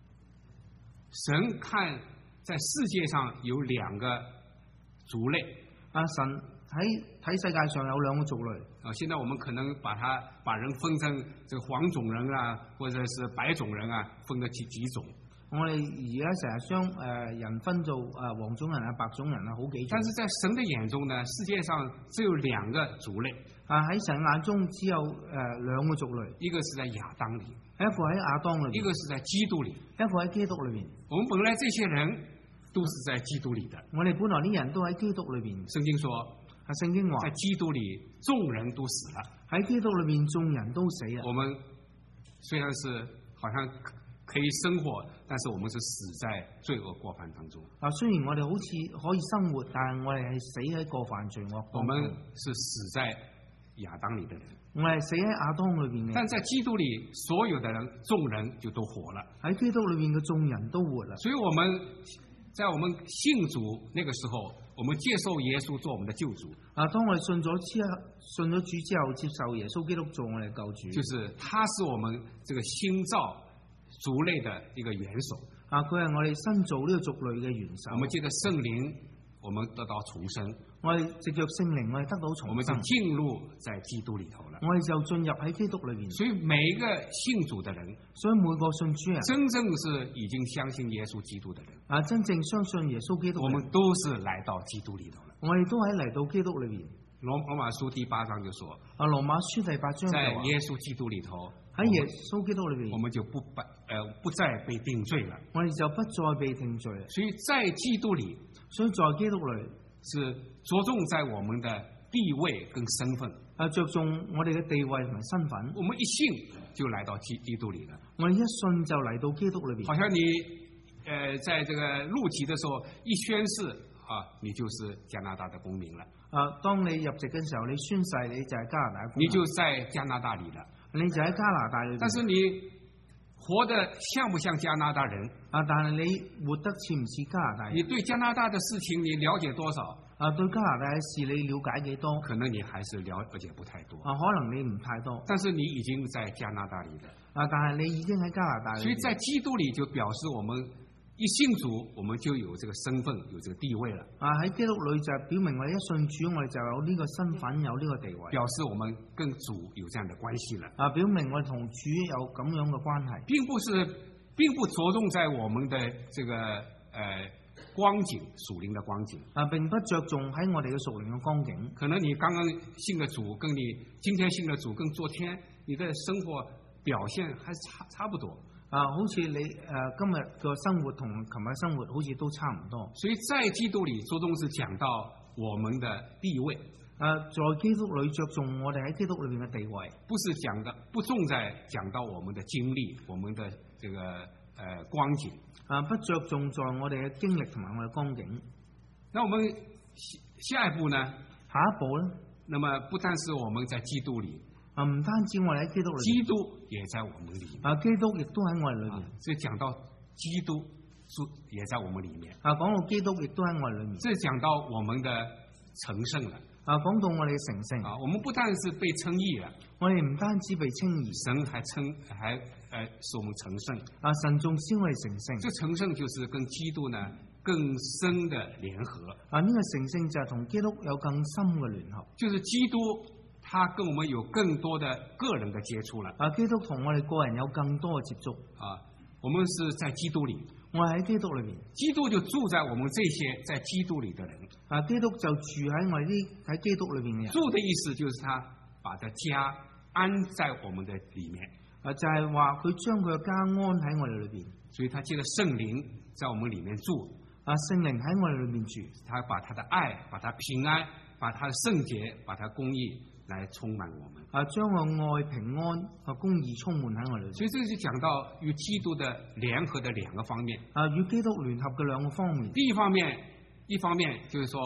Speaker 1: 神看在世界上有兩個族類，
Speaker 2: 啊，神喺睇世界上有兩個族類。
Speaker 1: 啊，現在我們可能把它把人分成這個黃種人啊，或者是白種人啊，分咗幾幾種。
Speaker 2: 我哋而家成日將誒人分做誒黃種人啊、白種人啊，好幾種。
Speaker 1: 但是在神的眼中呢，世界上只有兩個族類。
Speaker 2: 啊，喺神眼中只有誒兩個族類，
Speaker 1: 一個是在亞當裏，
Speaker 2: 一個喺亞當裏邊，
Speaker 1: 一個是在基督裏，
Speaker 2: 一個喺基督裏邊。
Speaker 1: 我們本來這些人都是在基督裏的。
Speaker 2: 我哋本來啲人都喺基督裏邊。
Speaker 1: 聖經說，
Speaker 2: 啊，聖經話
Speaker 1: 在基督裏眾人都死了，
Speaker 2: 喺基督裏面眾人都死啦。
Speaker 1: 我們雖然是好像可以生活，但是我們是死在罪惡過犯當中。
Speaker 2: 啊，雖然我哋好似可以生活，但係我哋係死喺過犯罪惡當中。
Speaker 1: 我們是死在亞當裏的人，
Speaker 2: 我係死喺亞當裏邊嘅。
Speaker 1: 但在基督裏，所有的人眾人就都活了。
Speaker 2: 喺基督裏面嘅眾人都活啦。
Speaker 1: 所以我們在我們信主那個時候，我們接受耶穌做我們的救主。
Speaker 2: 啊，當我哋信咗之後，信咗主之後，接受耶穌基督做我哋嘅救主，
Speaker 1: 就是他是我們這個新造族類的一個元首。
Speaker 2: 啊，佢係我哋新造呢個族類嘅元首。
Speaker 1: 我們借着聖靈，我們得到重生。
Speaker 2: 我哋藉着聖靈，我哋得到重生。
Speaker 1: 我們就進入在基督裏頭了。
Speaker 2: 我哋就進入喺基督裏邊。
Speaker 1: 所以每一個信主的人，
Speaker 2: 所以每個信主人，
Speaker 1: 真正是已經相信耶穌基督的人，
Speaker 2: 啊，真正相信耶穌基督，
Speaker 1: 我們都是來到基督裏頭了。
Speaker 2: 我哋都喺嚟到基督裏邊。
Speaker 1: 羅羅馬書第八章就說，
Speaker 2: 啊，羅馬書第八章
Speaker 1: 在耶穌基督裏頭，
Speaker 2: 喺耶穌基督裏邊，
Speaker 1: 我們就不不呃不再被定罪了。
Speaker 2: 我哋就不再被定罪。
Speaker 1: 所以在基督裏，
Speaker 2: 所以在基督裏
Speaker 1: 是着重在我們的地位跟身份。
Speaker 2: 啊，着重我哋嘅地位同埋身份。
Speaker 1: 我們一信就來到基基督裏了。
Speaker 2: 我哋一信就嚟到基督裏邊。
Speaker 1: 好像你呃在這個入籍的時候一宣誓啊，你就是加拿大的公民了。
Speaker 2: 啊，當你入籍嘅時候，你宣誓你就係加拿大公民，
Speaker 1: 你就在加拿大裏了。
Speaker 2: 你就喺加拿大裏邊。
Speaker 1: 但是你活得像不像加拿大人？
Speaker 2: 啊，但係你活得似唔似加拿大人？
Speaker 1: 你對加拿大的事情你了解多少？
Speaker 2: 啊，對加拿大嘅事你了解幾多？
Speaker 1: 可能你還是了解不太多。
Speaker 2: 啊，可能你唔太多。
Speaker 1: 但是你已經在加拿大裏了。
Speaker 2: 啊，但係你已經喺加拿大裏。
Speaker 1: 所以在基督裏就表示我們一信主，我們就有這個身份，有這個地位了。
Speaker 2: 啊，喺基督裏就表明我哋一信主，我哋就有呢個身份，有呢個地位。表
Speaker 1: 示我們跟主有這樣的關係了。
Speaker 2: 啊，表明我哋同主有咁樣嘅關係。
Speaker 1: 並不是，並不着重在我們的這個呃光景，屬靈的光景。啊，
Speaker 2: 並不着重喺我哋嘅屬靈嘅光景。
Speaker 1: 可能你剛剛信了主，跟你今天信了主，跟昨天你的生活表現還是差差不多。
Speaker 2: 啊，好似你誒、呃、今日嘅生活同琴日生活好似都差唔多。
Speaker 1: 所以在基督裏着重是講到我們的地位。
Speaker 2: 啊，在基督裏着重我哋喺基督裏邊嘅地位，
Speaker 1: 不是講的不重在講到我們的經歷，我們的這個呃光景。
Speaker 2: 啊，不着重在我哋嘅經歷同埋我哋嘅光景。
Speaker 1: 那我們下一步呢？
Speaker 2: 下一步咧？
Speaker 1: 那麼不但是我們在基督裏。
Speaker 2: 啊，唔單止我哋喺基督裏，
Speaker 1: 基督也在我們裏面。
Speaker 2: 啊，基督亦都喺我哋裏邊。
Speaker 1: 所以講到基督，也在我們裏面。
Speaker 2: 啊，講到基督亦都喺我哋裏面。
Speaker 1: 這講到我們的成聖了。
Speaker 2: 啊，講到我哋嘅成聖。
Speaker 1: 啊，我們不但是被稱義了，
Speaker 2: 我哋唔單止被稱義，
Speaker 1: 神還稱還誒使我們成聖。
Speaker 2: 啊，神仲使我哋成聖。
Speaker 1: 這成聖就是跟基督呢更深的聯合。
Speaker 2: 啊，呢個成聖就係同基督有更深嘅聯合。
Speaker 1: 就是基督。他跟我們有更多的個人的接觸了。
Speaker 2: 啊，基督同我哋個人有更多嘅接觸。
Speaker 1: 啊，我們是在基督裏，
Speaker 2: 我係喺基督裏面，
Speaker 1: 基督就住在我們這些在基督裏的人。
Speaker 2: 啊，基督就住喺我哋啲喺基督裏邊嘅人。
Speaker 1: 住的意思就是他把他家安在我們的裏面。
Speaker 2: 啊，就係話佢將佢嘅家安喺我哋裏邊。
Speaker 1: 所以他借着聖靈在我們裏面住。
Speaker 2: 啊，聖靈喺我哋裏面住， 他
Speaker 1: 把他的愛，把他平安，把他的聖潔，把他公義。來充滿我們
Speaker 2: 啊，將個愛、平安和公義充滿喺我哋。
Speaker 1: 所以這就講到與基督的聯合的兩個方面。
Speaker 2: 啊，與基督聯合嘅兩個方面。
Speaker 1: 第一方面，一方面就是說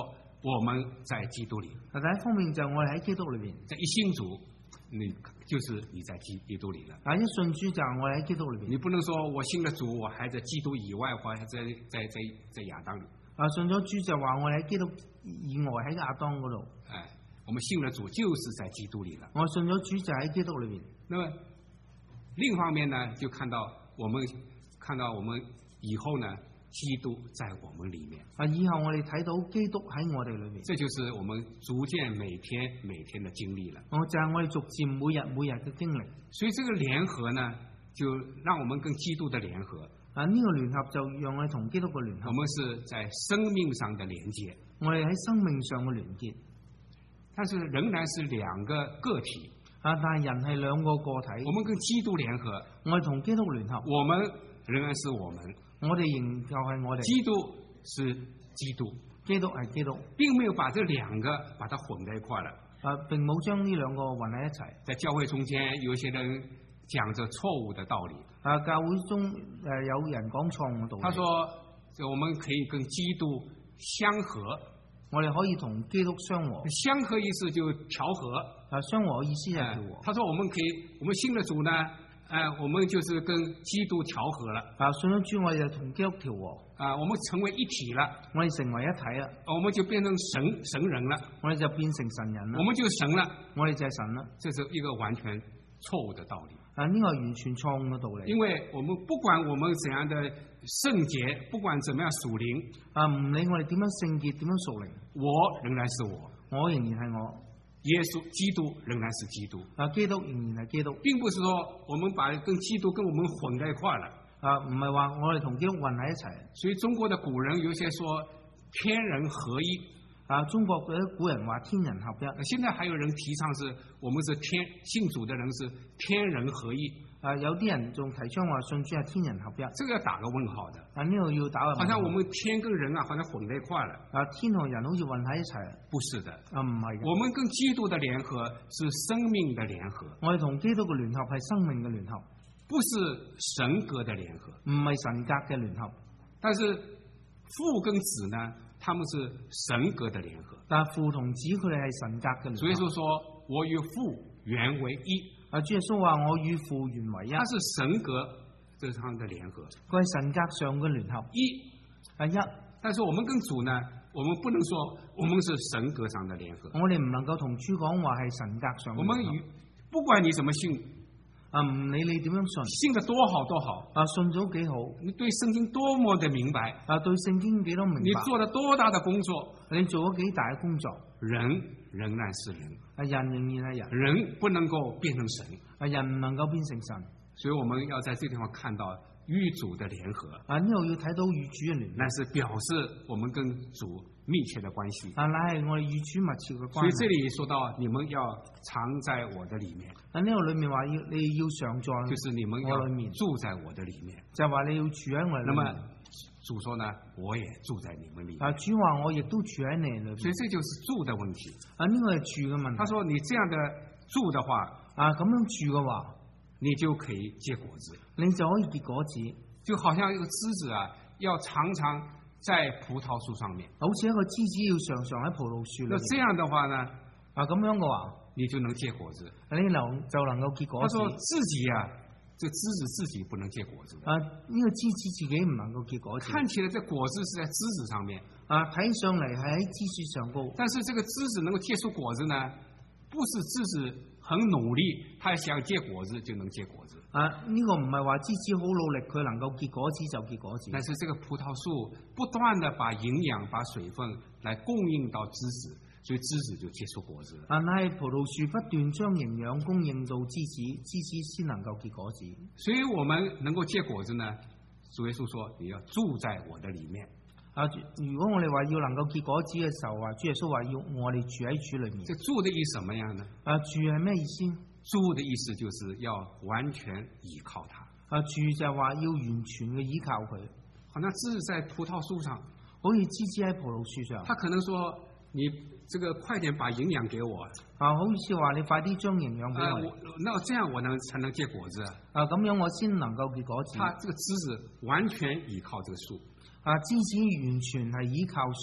Speaker 1: 我們在基督裏。
Speaker 2: 第一方面就係我哋喺基督裏邊。
Speaker 1: 這一信主，你就是你在基基督裏了。
Speaker 2: 啊，一信主就係我哋喺基督裏邊。
Speaker 1: 你不能說我信了主，我還在基督以外，或還在在在在亞當裏。
Speaker 2: 啊，信咗主就話我哋喺基督以外喺亞當嗰度。
Speaker 1: 哎，我們信了主就是在基督裏了。
Speaker 2: 我信咗主就喺基督裏邊。
Speaker 1: 那麼另一方面呢，就看到我們看到我們以後呢，基督在我們裏面。啊，
Speaker 2: 以後我哋睇到基督喺我哋裏面。
Speaker 1: 這就是我們逐漸每天每天的經歷了。
Speaker 2: 哦，就係我哋逐漸每日每日嘅經歷。
Speaker 1: 所以這個聯合呢，就讓我們跟基督的聯合。
Speaker 2: 啊，呢個聯合就讓我哋同基督嘅聯合。
Speaker 1: 我們是在生命上的連接。
Speaker 2: 我哋喺生命上嘅連結，
Speaker 1: 但是仍然是兩個個體。
Speaker 2: 啊，但係人係兩個個體。
Speaker 1: 我們跟基督聯合，
Speaker 2: 我哋同基督聯合。
Speaker 1: 我們仍然是我們。
Speaker 2: 我哋仍舊係我哋。
Speaker 1: 基督是基督，
Speaker 2: 基督係基督，
Speaker 1: 並沒有把這兩個把它混在一塊了。
Speaker 2: 啊，並冇將呢兩個混喺一齊。
Speaker 1: 在教會中間，有些人講着錯誤的道理。
Speaker 2: 啊，教會中誒有人講錯誤嘅道理。
Speaker 1: 他說，就我們可以跟基督相合。
Speaker 2: 我哋可以同基督相和。
Speaker 1: 相合意思就調和。
Speaker 2: 啊，相和意思係調和。
Speaker 1: 他說，我們可以，我們信了主呢，呃，我們就是跟基督調和了。
Speaker 2: 啊，信咗主我哋就同基督調和。
Speaker 1: 啊，我們成為一體了。
Speaker 2: 我哋成為一體啦。
Speaker 1: 我們就變成神神人了。
Speaker 2: 我哋就變成神人啦。
Speaker 1: 我們就神了。
Speaker 2: 我哋就係神啦。
Speaker 1: 這是一個完全錯誤的道理。
Speaker 2: 啊，呢個係完全錯誤嘅道理。
Speaker 1: 因為我們不管我們怎樣的聖潔，不管怎麼樣屬靈，
Speaker 2: 啊，唔理我哋點樣聖潔，點樣屬靈，
Speaker 1: 我仍然是我，
Speaker 2: 我仍然係我。
Speaker 1: 耶穌基督仍然是基督。
Speaker 2: 啊，基督仍然係基督。
Speaker 1: 並不是說我們把跟基督跟我們混在一塊了。
Speaker 2: 啊，唔係話我哋同基督混喺一齊。所
Speaker 1: 以中國的古人有些說天人合一。
Speaker 2: 啊，中國嘅古人話天人合一。
Speaker 1: 現在還有人提倡是我們是天信主的人是天人合一。
Speaker 2: 啊，有啲人仲提倡話信主係天人合一。
Speaker 1: 這個要打個問號的。
Speaker 2: 啊，呢度要打個問號。
Speaker 1: 好像我們天跟人啊，好像混在一塊了。
Speaker 2: 啊，天同人好似混喺一齊。
Speaker 1: 不是的。
Speaker 2: 啊，唔係嘅。
Speaker 1: 我們跟基督的聯合是生命的聯合。
Speaker 2: 我哋同基督嘅聯合係生命嘅聯合，
Speaker 1: 不是神格的聯合。
Speaker 2: 唔係神格嘅聯合。
Speaker 1: 但是父跟子呢，他們是神格的聯合。
Speaker 2: 但父同子佢哋係神格嘅聯合。
Speaker 1: 所以說，說我與父原為一。
Speaker 2: 啊，主耶穌話我與父原為一。
Speaker 1: 它是神格這上的聯合。
Speaker 2: 佢係神格上嘅聯合。
Speaker 1: 一
Speaker 2: 啊一。
Speaker 1: 但是我們跟主呢，我們不能說我們是神格上的聯合。
Speaker 2: 我哋唔能夠同主講話係神格上嘅聯合。
Speaker 1: 我們與不管你怎麼信。
Speaker 2: 啊，唔理你點樣信，
Speaker 1: 信得多好多好，
Speaker 2: 啊，信咗幾好，
Speaker 1: 你對聖經多麼的明白，
Speaker 2: 啊，對聖經幾多明白，
Speaker 1: 你做了多大的工作，
Speaker 2: 你做咗幾大嘅工作，
Speaker 1: 人仍然是人，
Speaker 2: 啊，人仍然係人，
Speaker 1: 人不能夠變成神，
Speaker 2: 啊，人唔能夠變成神，
Speaker 1: 所以我們要在這地方看到與主的聯合，
Speaker 2: 啊，呢度要睇到與主嘅聯合，
Speaker 1: 那是表示我們跟主密切的關係，
Speaker 2: 啊，乃係我哋與主密切嘅關係。
Speaker 1: 所以這裏說到你們要藏在我的裡面，
Speaker 2: 啊，呢度裏面話要你要常在，
Speaker 1: 就是你們要住在我的裡面，
Speaker 2: 就係話你要住喺我哋裏面。
Speaker 1: 那麼主說呢，我也住在你們裡面。
Speaker 2: 啊，主話我亦都住喺你裏面，
Speaker 1: 所以這就是住的問題。
Speaker 2: 啊，呢個係住嘅問題。
Speaker 1: 他說你這樣的住的話，
Speaker 2: 啊，咁樣住嘅話，
Speaker 1: 你就可以結果子，
Speaker 2: 你就可以結果子，
Speaker 1: 就好像一個枝子啊，要常常在葡萄樹上面，
Speaker 2: 好似一個枝子要常常喺葡萄樹裏面。
Speaker 1: 那這樣的話呢，
Speaker 2: 啊，咁樣嘅話，
Speaker 1: 你就能結果子，
Speaker 2: 你能就能夠結果子。
Speaker 1: 他說自己啊，這枝子自己不能結果子的。
Speaker 2: 啊，呢個枝子自己唔能夠結果子。看
Speaker 1: 起來這果子是在枝子上面，
Speaker 2: 啊，睇上嚟係喺枝樹上高，
Speaker 1: 但是這個枝子能夠結出果子呢，不是枝子很努力，他想結果子就能結果子。
Speaker 2: 啊，呢個唔係話枝子好努力，佢能夠結果子就結果子。
Speaker 1: 但是這個葡萄樹不斷地把營養、把水分來供應到枝子，所以枝子就結出果子。
Speaker 2: 啊，乃係葡萄樹不斷將營養供應到枝子，枝子先能夠結果子。
Speaker 1: 所以我們能夠結果子呢，主耶穌說你要住在我的裡面。
Speaker 2: 啊，如果我哋話要能夠結果子嘅時候，話主耶穌話要我哋住喺主裡面。
Speaker 1: 這住的意思什麼樣呢？啊，
Speaker 2: 住係咩意思？
Speaker 1: 住的意思就是要完全依靠他。
Speaker 2: 啊，住就係話要完全嘅依靠佢。
Speaker 1: 好像枝子在葡萄樹上，
Speaker 2: 好似枝子喺葡萄樹上。他
Speaker 1: 可能說你這個快點把營養給我。
Speaker 2: 啊，好似話你快啲將營養俾我。
Speaker 1: 啊，那這樣我能才能結果子。
Speaker 2: 啊，咁樣我先能夠結果子。
Speaker 1: 他這個枝子完全依靠這個樹。
Speaker 2: 啊，枝子完全係依靠樹。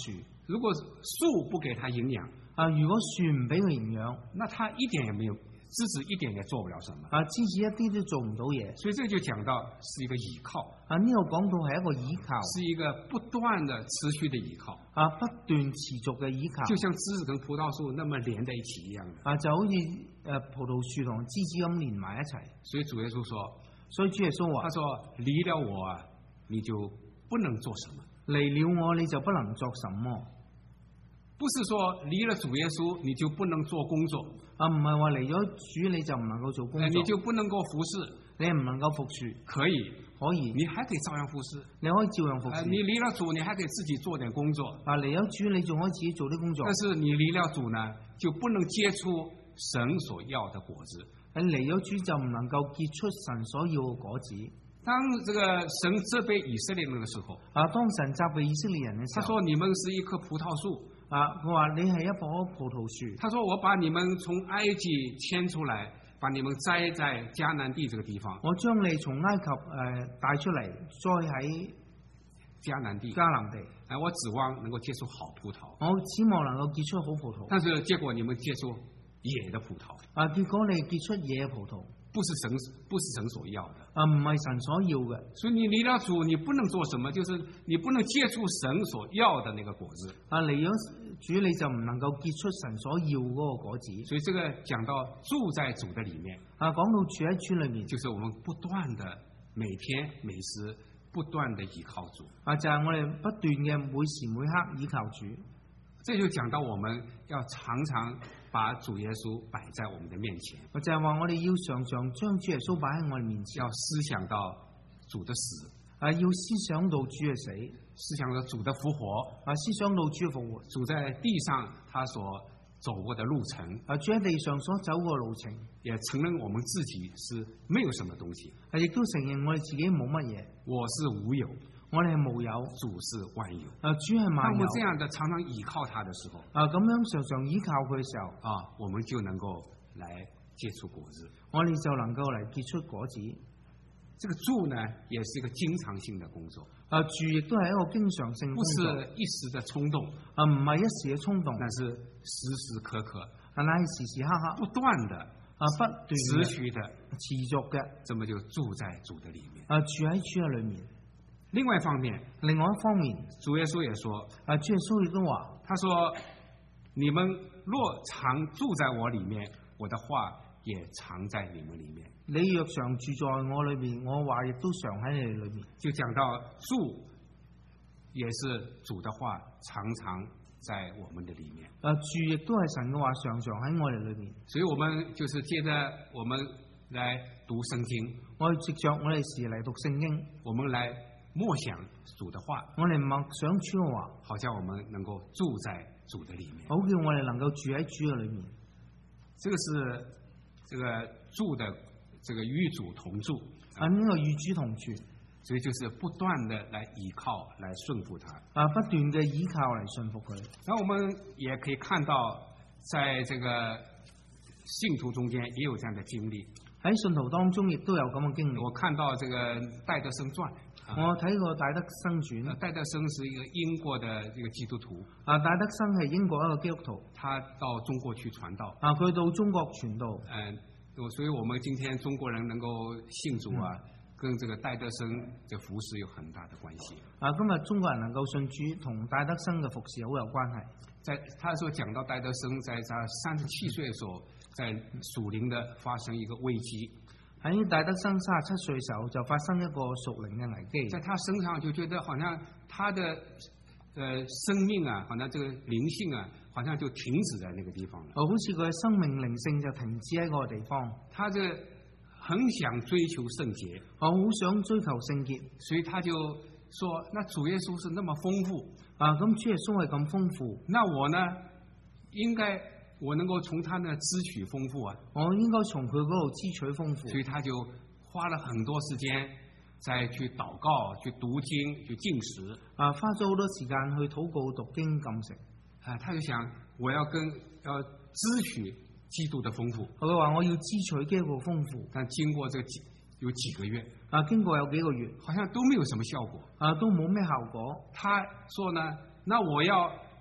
Speaker 1: 如果樹不給他營養，
Speaker 2: 啊，如果樹唔俾佢營養，
Speaker 1: 那他一點也沒有，枝子一點也做不了什麼。
Speaker 2: 啊，枝子一啲都做唔到嘢。
Speaker 1: 所以這就講到是一個倚靠。
Speaker 2: 啊，呢度講到係一個倚靠，
Speaker 1: 是一個不斷的持續的倚靠。
Speaker 2: 啊，不斷持續嘅倚靠，
Speaker 1: 就像枝子跟葡萄樹那麼連在一起一樣的。
Speaker 2: 啊，就好似誒葡萄樹同枝子咁連埋一齊。
Speaker 1: 所以主耶穌說，
Speaker 2: 所以主耶穌話，
Speaker 1: 他說離了我啊，你就不能做什麼。
Speaker 2: 離了我你就不能作什麼。
Speaker 1: 不是說離了主耶穌你就不能做工作。
Speaker 2: 啊，唔係話離咗主你就唔能夠做工作，
Speaker 1: 你就不能夠服侍，
Speaker 2: 你唔能夠服侍。
Speaker 1: 可以，
Speaker 2: 可以，
Speaker 1: 你還可以照樣服侍，
Speaker 2: 你可以照樣服侍。
Speaker 1: 你離了主，你還可以自己做點工作。
Speaker 2: 啊，離咗主你仲可以自己做啲工作。
Speaker 1: 但是你離了主呢，就不能結出神所要的果子。
Speaker 2: 你離咗主就唔能夠結出神所要嘅果子。
Speaker 1: 當這個神責備以色列人的時候，
Speaker 2: 啊，當神責備以色列人嘅時候，
Speaker 1: 他說你們是一棵葡萄樹。
Speaker 2: 啊，佢話你係一棵葡萄樹。
Speaker 1: 他說我把你們從埃及牽出來，把你們栽在迦南地這個地方。
Speaker 2: 我將你從埃及誒帶出嚟，栽喺
Speaker 1: 迦南地。
Speaker 2: 迦南地。
Speaker 1: 誒，我指望能夠結出好葡萄。
Speaker 2: 我指望能夠結出好葡萄。
Speaker 1: 但是結果你們結出野的葡萄。
Speaker 2: 啊，結果你結出野嘅葡萄。
Speaker 1: 不是神，不是神所要的。
Speaker 2: 啊，唔係神所要嘅。
Speaker 1: 所以你離了主，你不能做什麼，就是你不能結出神所要的那個果子。
Speaker 2: 啊，離咗主你就唔能夠結出神所要嗰個果子。
Speaker 1: 所以這個講到住在主的裡面。
Speaker 2: 啊，講到住喺主裡面，
Speaker 1: 就是我們不斷的每天每時不斷的依靠主。
Speaker 2: 啊，就係我哋不斷嘅每時每刻依靠主。
Speaker 1: 這就講到我們要常常把主耶穌擺在我們的面前。
Speaker 2: 我就係話我哋要常常將主耶穌擺喺我哋面前，
Speaker 1: 要思想到主的死，
Speaker 2: 啊，要思想到主嘅死，
Speaker 1: 思想到主的復活，
Speaker 2: 啊，思想到主嘅復活。
Speaker 1: 主在地上他所走過的路程，
Speaker 2: 啊，主喺地上所走過路程，
Speaker 1: 也承認我們自己是沒有什麼東西，
Speaker 2: 啊，亦都承認我哋自己冇乜嘢，
Speaker 1: 我是無有。
Speaker 2: 我哋係無有，
Speaker 1: 主是萬有。
Speaker 2: 啊，主係萬有。當
Speaker 1: 我們這樣的常常倚靠他的時候，
Speaker 2: 啊，咁樣常常依靠佢嘅時候，
Speaker 1: 啊，我們就能夠來結出果子。
Speaker 2: 我哋就能夠嚟結出果子。
Speaker 1: 這個住呢，也是一個經常性的工作。
Speaker 2: 啊，住亦都係一個經常性工作，
Speaker 1: 不是一時的衝動，
Speaker 2: 啊，唔係一時嘅衝動，
Speaker 1: 但是時時刻刻，
Speaker 2: 但係時時刻刻
Speaker 1: 不斷的，
Speaker 2: 啊，不斷
Speaker 1: 持續的，
Speaker 2: 持續嘅，
Speaker 1: 這麼就住在主的裡面。
Speaker 2: 啊，住喺主嘅裡面。
Speaker 1: 另外一方面，
Speaker 2: 另外一方面，
Speaker 1: 主耶穌也說，
Speaker 2: 啊，主耶穌亦都話，
Speaker 1: 他說：你們若常住在我裡面，我的話也常在你們裡面。
Speaker 2: 你若常住在我裡面，我話亦都常喺你哋裡面。
Speaker 1: 就講到住，也是主的話常常在我們的裡面。
Speaker 2: 啊，住亦都係神嘅話，常常喺我哋裡面。
Speaker 1: 所以，我們就是接着我們來讀聖經。
Speaker 2: 我哋藉着我哋時嚟讀聖經，
Speaker 1: 我們來默想主的話。
Speaker 2: 我哋默想主嘅話，
Speaker 1: 好叫我們能夠住在主的裡面。
Speaker 2: 好叫我哋能夠住喺主嘅裡面。
Speaker 1: 這個是這個住的，這個與主同住。
Speaker 2: 啊，呢個與主同住。
Speaker 1: 所以就是不斷的來依靠，來順服他。
Speaker 2: 啊，不斷嘅依靠嚟順服佢。
Speaker 1: 那我們也可以看到，在這個信徒中間也有這樣的經歷。喺
Speaker 2: 信徒當中亦都有咁嘅經歷。
Speaker 1: 我看到這個戴德生傳。
Speaker 2: 我睇過戴德生傳。
Speaker 1: 戴德生是一個英國的這個基督徒。
Speaker 2: 啊，戴德生係英國一個基督徒。
Speaker 1: 他到中國去傳道。
Speaker 2: 啊，佢到中國傳道。
Speaker 1: 嗯，所以我們今天中國人能夠信主啊。嗯，跟這個戴德生嘅服侍有很大的關係。
Speaker 2: 啊，今日中國人能夠信主，同戴德生嘅服侍好有關係。
Speaker 1: 在他所講到戴德生，在他三十七歲嘅時候，在屬靈的發生一個危機。
Speaker 2: 喺戴德生三十七歲嘅時候，就發生一個屬靈嘅危機。
Speaker 1: 在他身上就覺得好像他的，呃，生命啊，好像這個靈性啊，好像就停止在那個地方了。
Speaker 2: 哦，好似佢嘅生命靈性就停止喺嗰個地方。
Speaker 1: 他這個很想追求聖潔，
Speaker 2: 我好想追求聖潔，
Speaker 1: 所以他就說：那主耶穌是那麼豐富
Speaker 2: 啊，咁主耶穌係咁豐富，
Speaker 1: 那我呢，應該我能夠從他那支取豐富啊，
Speaker 2: 我應該從佢嗰度支取豐富，
Speaker 1: 所以他就花了很多時間再去禱告、去讀經、去禁食，
Speaker 2: 啊，花咗好多時間去禱告、讀經、禁食，
Speaker 1: 啊，他就想我要跟要支取基督的豐富，
Speaker 2: 佢話我要支取基督豐富，
Speaker 1: 但經過這個幾有幾個月，
Speaker 2: 啊，經過有幾個月，
Speaker 1: 好像都沒有什麼效果，
Speaker 2: 啊，都冇咩效果。
Speaker 1: 他說呢，那我要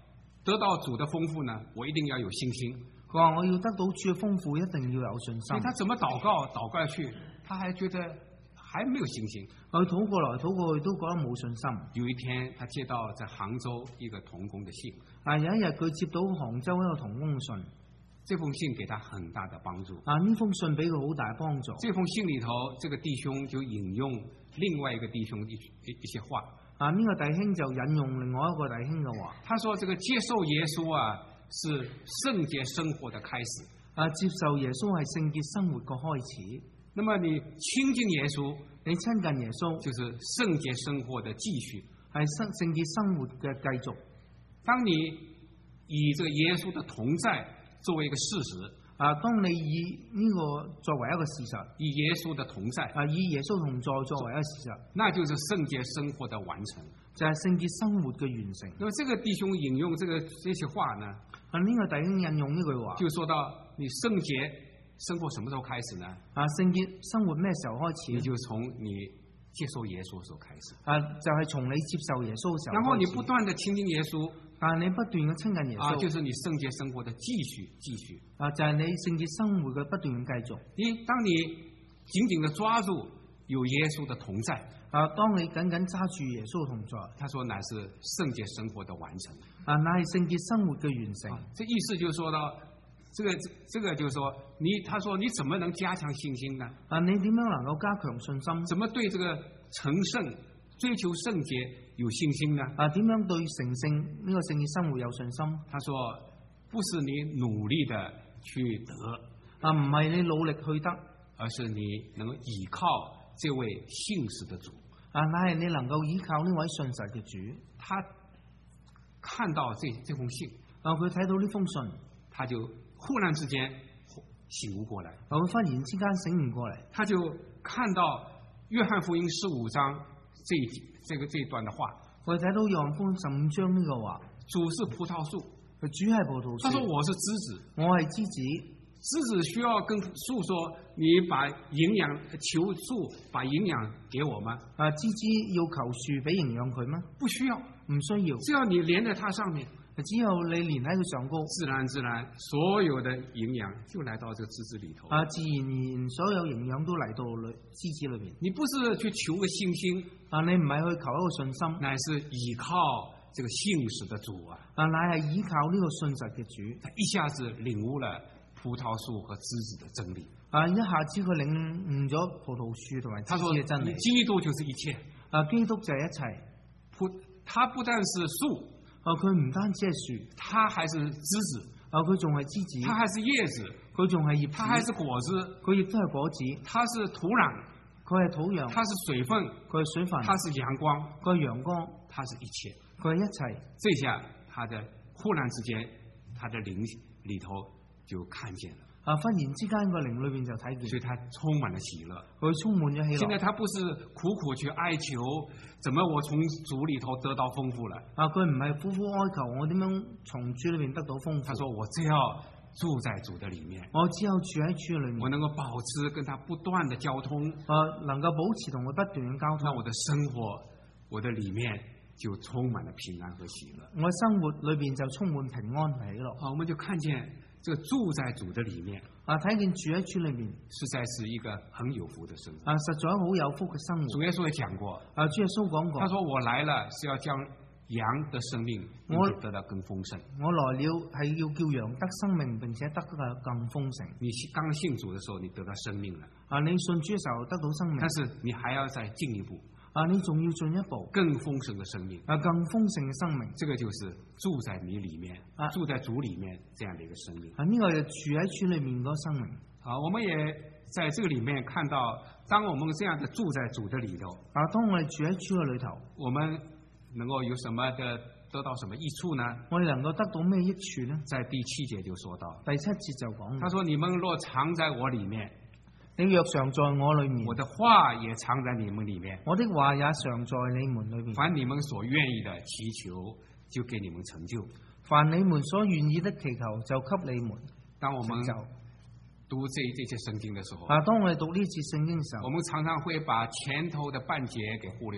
Speaker 1: 得到主的豐富呢，我一定要有信心。
Speaker 2: 佢話我要得到主嘅豐富，一定要有信心。
Speaker 1: 所以他怎麼禱告禱告下去，他還覺得還沒有信心。
Speaker 2: 佢禱過來禱過去都覺得冇信心。
Speaker 1: 有一天，他接到在杭州一個同工的信。
Speaker 2: 啊，有一日佢接到杭州一個同工嘅信，
Speaker 1: 這封信給他很大的幫助。
Speaker 2: 啊，呢封信俾佢好大幫助。
Speaker 1: 這封信裏頭，這個弟兄就引用另外一個弟兄一一些話。
Speaker 2: 啊，呢、這個弟兄就引用另外一個弟兄嘅話。
Speaker 1: 他說：這個接受耶穌啊，是聖潔生活的開始。
Speaker 2: 啊，接受耶穌係聖潔生活嘅開始。
Speaker 1: 那麼你親近耶穌，
Speaker 2: 你親近耶穌，
Speaker 1: 就是聖潔生活的繼續，
Speaker 2: 係聖聖潔生活嘅繼續。
Speaker 1: 當你以這個耶穌的同在作為一個事實，
Speaker 2: 啊，當你以呢個作為一個事實，
Speaker 1: 以耶穌的同在，
Speaker 2: 啊，以耶穌同在作為一個事實，
Speaker 1: 那就是聖潔生活的完成，
Speaker 2: 就係聖潔生活嘅完成。
Speaker 1: 那麼這個弟兄引用這個這些話呢？
Speaker 2: 啊，呢個弟兄引用呢句話，
Speaker 1: 就說到你聖潔生活什麼時候開始呢？
Speaker 2: 啊，聖潔生活咩時候開始？
Speaker 1: 你就從你接受耶穌時候開始。
Speaker 2: 啊，就係、是、從你接受耶穌嘅時候開始。
Speaker 1: 然後你不斷的親近耶穌，
Speaker 2: 但係你不斷嘅親近耶穌，
Speaker 1: 啊，就是你聖潔生活的繼續繼續。
Speaker 2: 啊，就係、是、你聖潔生活嘅不斷嘅繼續。
Speaker 1: 你當你緊緊的抓住有耶穌的同在，
Speaker 2: 啊，當你緊緊揸住耶穌同在，
Speaker 1: 他說乃是聖潔生活的完成。
Speaker 2: 啊，乃係聖潔生活嘅完成。
Speaker 1: 啊，這意思就是說到，這個這個就是說，你他說你怎麼能加強信心呢？
Speaker 2: 啊，你點樣能夠加強信心？
Speaker 1: 怎麼對這個成聖、追求聖潔有信心呢？
Speaker 2: 啊，點樣對成聖呢個聖潔生活有信心？
Speaker 1: 他說，不是你努力的去得，
Speaker 2: 啊，唔係你努力去得，
Speaker 1: 而是你能夠倚靠這位信實的主。
Speaker 2: 啊，乃係你能夠依靠呢位信實嘅主。
Speaker 1: 他看到這這封信，
Speaker 2: 啊，佢睇到呢封信，
Speaker 1: 他就忽然之間醒悟過來。
Speaker 2: 啊，佢忽然之間醒悟過嚟，
Speaker 1: 他就看到約翰福音十五章這一這個這一段的話。
Speaker 2: 我睇到約翰福音十五章呢個話，
Speaker 1: 主是葡萄樹，
Speaker 2: 佢主係葡萄樹。
Speaker 1: 他說我是枝子，
Speaker 2: 我係枝子。
Speaker 1: 枝子需要跟樹說，你把營養求樹把營養給我嗎？
Speaker 2: 啊，枝子要求樹俾營養佢嗎？
Speaker 1: 不需要，
Speaker 2: 唔需要。
Speaker 1: 只要你連在它上面，
Speaker 2: 只有你連喺佢上高，
Speaker 1: 自然自然所有的營養就來到這個枝子裏頭。
Speaker 2: 啊，自然而然所有營養都嚟到裏枝子裏面。
Speaker 1: 你不是去求個信心，
Speaker 2: 啊，你唔係去求一個信心，
Speaker 1: 乃是依靠這個信實的主啊。
Speaker 2: 啊，乃係依靠呢個信實嘅主。
Speaker 1: 他一下子領悟了葡萄樹和枝子的真理。
Speaker 2: 啊，一下子佢領悟咗葡萄樹同埋枝子嘅真理。
Speaker 1: 基督就是一切。
Speaker 2: 啊，基督就係一切。
Speaker 1: 葡，它不但是樹，
Speaker 2: 啊，佢唔單止係樹，
Speaker 1: 它還是枝子。
Speaker 2: 啊，佢仲係枝子。
Speaker 1: 它還是葉子，
Speaker 2: 佢仲係葉子。
Speaker 1: 它還是果子，佢
Speaker 2: 亦都係果子。
Speaker 1: 它是土壤，
Speaker 2: 佢係土壤。它
Speaker 1: 是水分，
Speaker 2: 佢係水分。
Speaker 1: 它是陽光，
Speaker 2: 佢係陽光。
Speaker 1: 它是一切，
Speaker 2: 佢係一切。
Speaker 1: 這下，他的忽然之間，他的靈裏頭就看見了。
Speaker 2: 啊！忽然之間個靈裏邊就睇見，
Speaker 1: 所以他充滿了喜樂。
Speaker 2: 佢充滿咗喜樂。
Speaker 1: 現在他不是苦苦去哀求，怎麼我從主裏頭得到豐富了？
Speaker 2: 啊！佢唔係苦苦哀求，我點樣從主裏邊得到豐富？
Speaker 1: 他說：我只要住在主的裏面，
Speaker 2: 我只有住喺主裏面，
Speaker 1: 我能夠保持跟他不斷的交通，
Speaker 2: 啊，能夠保持同佢不斷嘅交通，
Speaker 1: 那我的生活，我的裏面就充滿了平安和喜樂。
Speaker 2: 我生活裏邊就充滿平安喜樂。
Speaker 1: 好，我們就看見。這個住在主的裏面
Speaker 2: 啊，睇見住喺主裏面，
Speaker 1: 實在是一個很有福的生活
Speaker 2: 啊，實在好有福嘅生活。
Speaker 1: 主耶穌也講過，
Speaker 2: 啊，主耶穌講過，
Speaker 1: 他說我來了是要將羊的生命，並且得到更豐盛。
Speaker 2: 我來了係要叫羊得生命，並且得到更豐盛。
Speaker 1: 你剛信主的時候，你得到生命了，
Speaker 2: 啊，你信主嘅時候得到生命，
Speaker 1: 但是你還要再進一步。
Speaker 2: 啊！你仲要進一步
Speaker 1: 更豐盛的生命，
Speaker 2: 啊，更豐盛嘅生命，
Speaker 1: 這個就是住在你裏面，啊，住在主裏面這樣的一個生命。
Speaker 2: 啊，呢個就住喺主裏面嗰個生命。
Speaker 1: 啊，我們也在這個裏面看到，當我們這樣的住在主的裏頭，
Speaker 2: 啊，當我哋住喺主嘅裏頭，
Speaker 1: 我們能夠有什麼的得到什麼益處呢？
Speaker 2: 我哋能夠得到咩益處呢？
Speaker 1: 在第七節就說到，
Speaker 2: 第七節就講，
Speaker 1: 他說：你們若藏在我裏面。
Speaker 2: 你若常在我裏面，
Speaker 1: 我的話也藏在你們裏面。
Speaker 2: 我的話也常在你們裏面。
Speaker 1: 凡你們所願意的祈求，就給你們成就。
Speaker 2: 凡你們所願意的祈求，就給你們。
Speaker 1: 當我們讀這這些聖經的時候，
Speaker 2: 啊，當我哋讀呢節聖經嘅時候，
Speaker 1: 我們常常會把前頭的半節給忽略掉。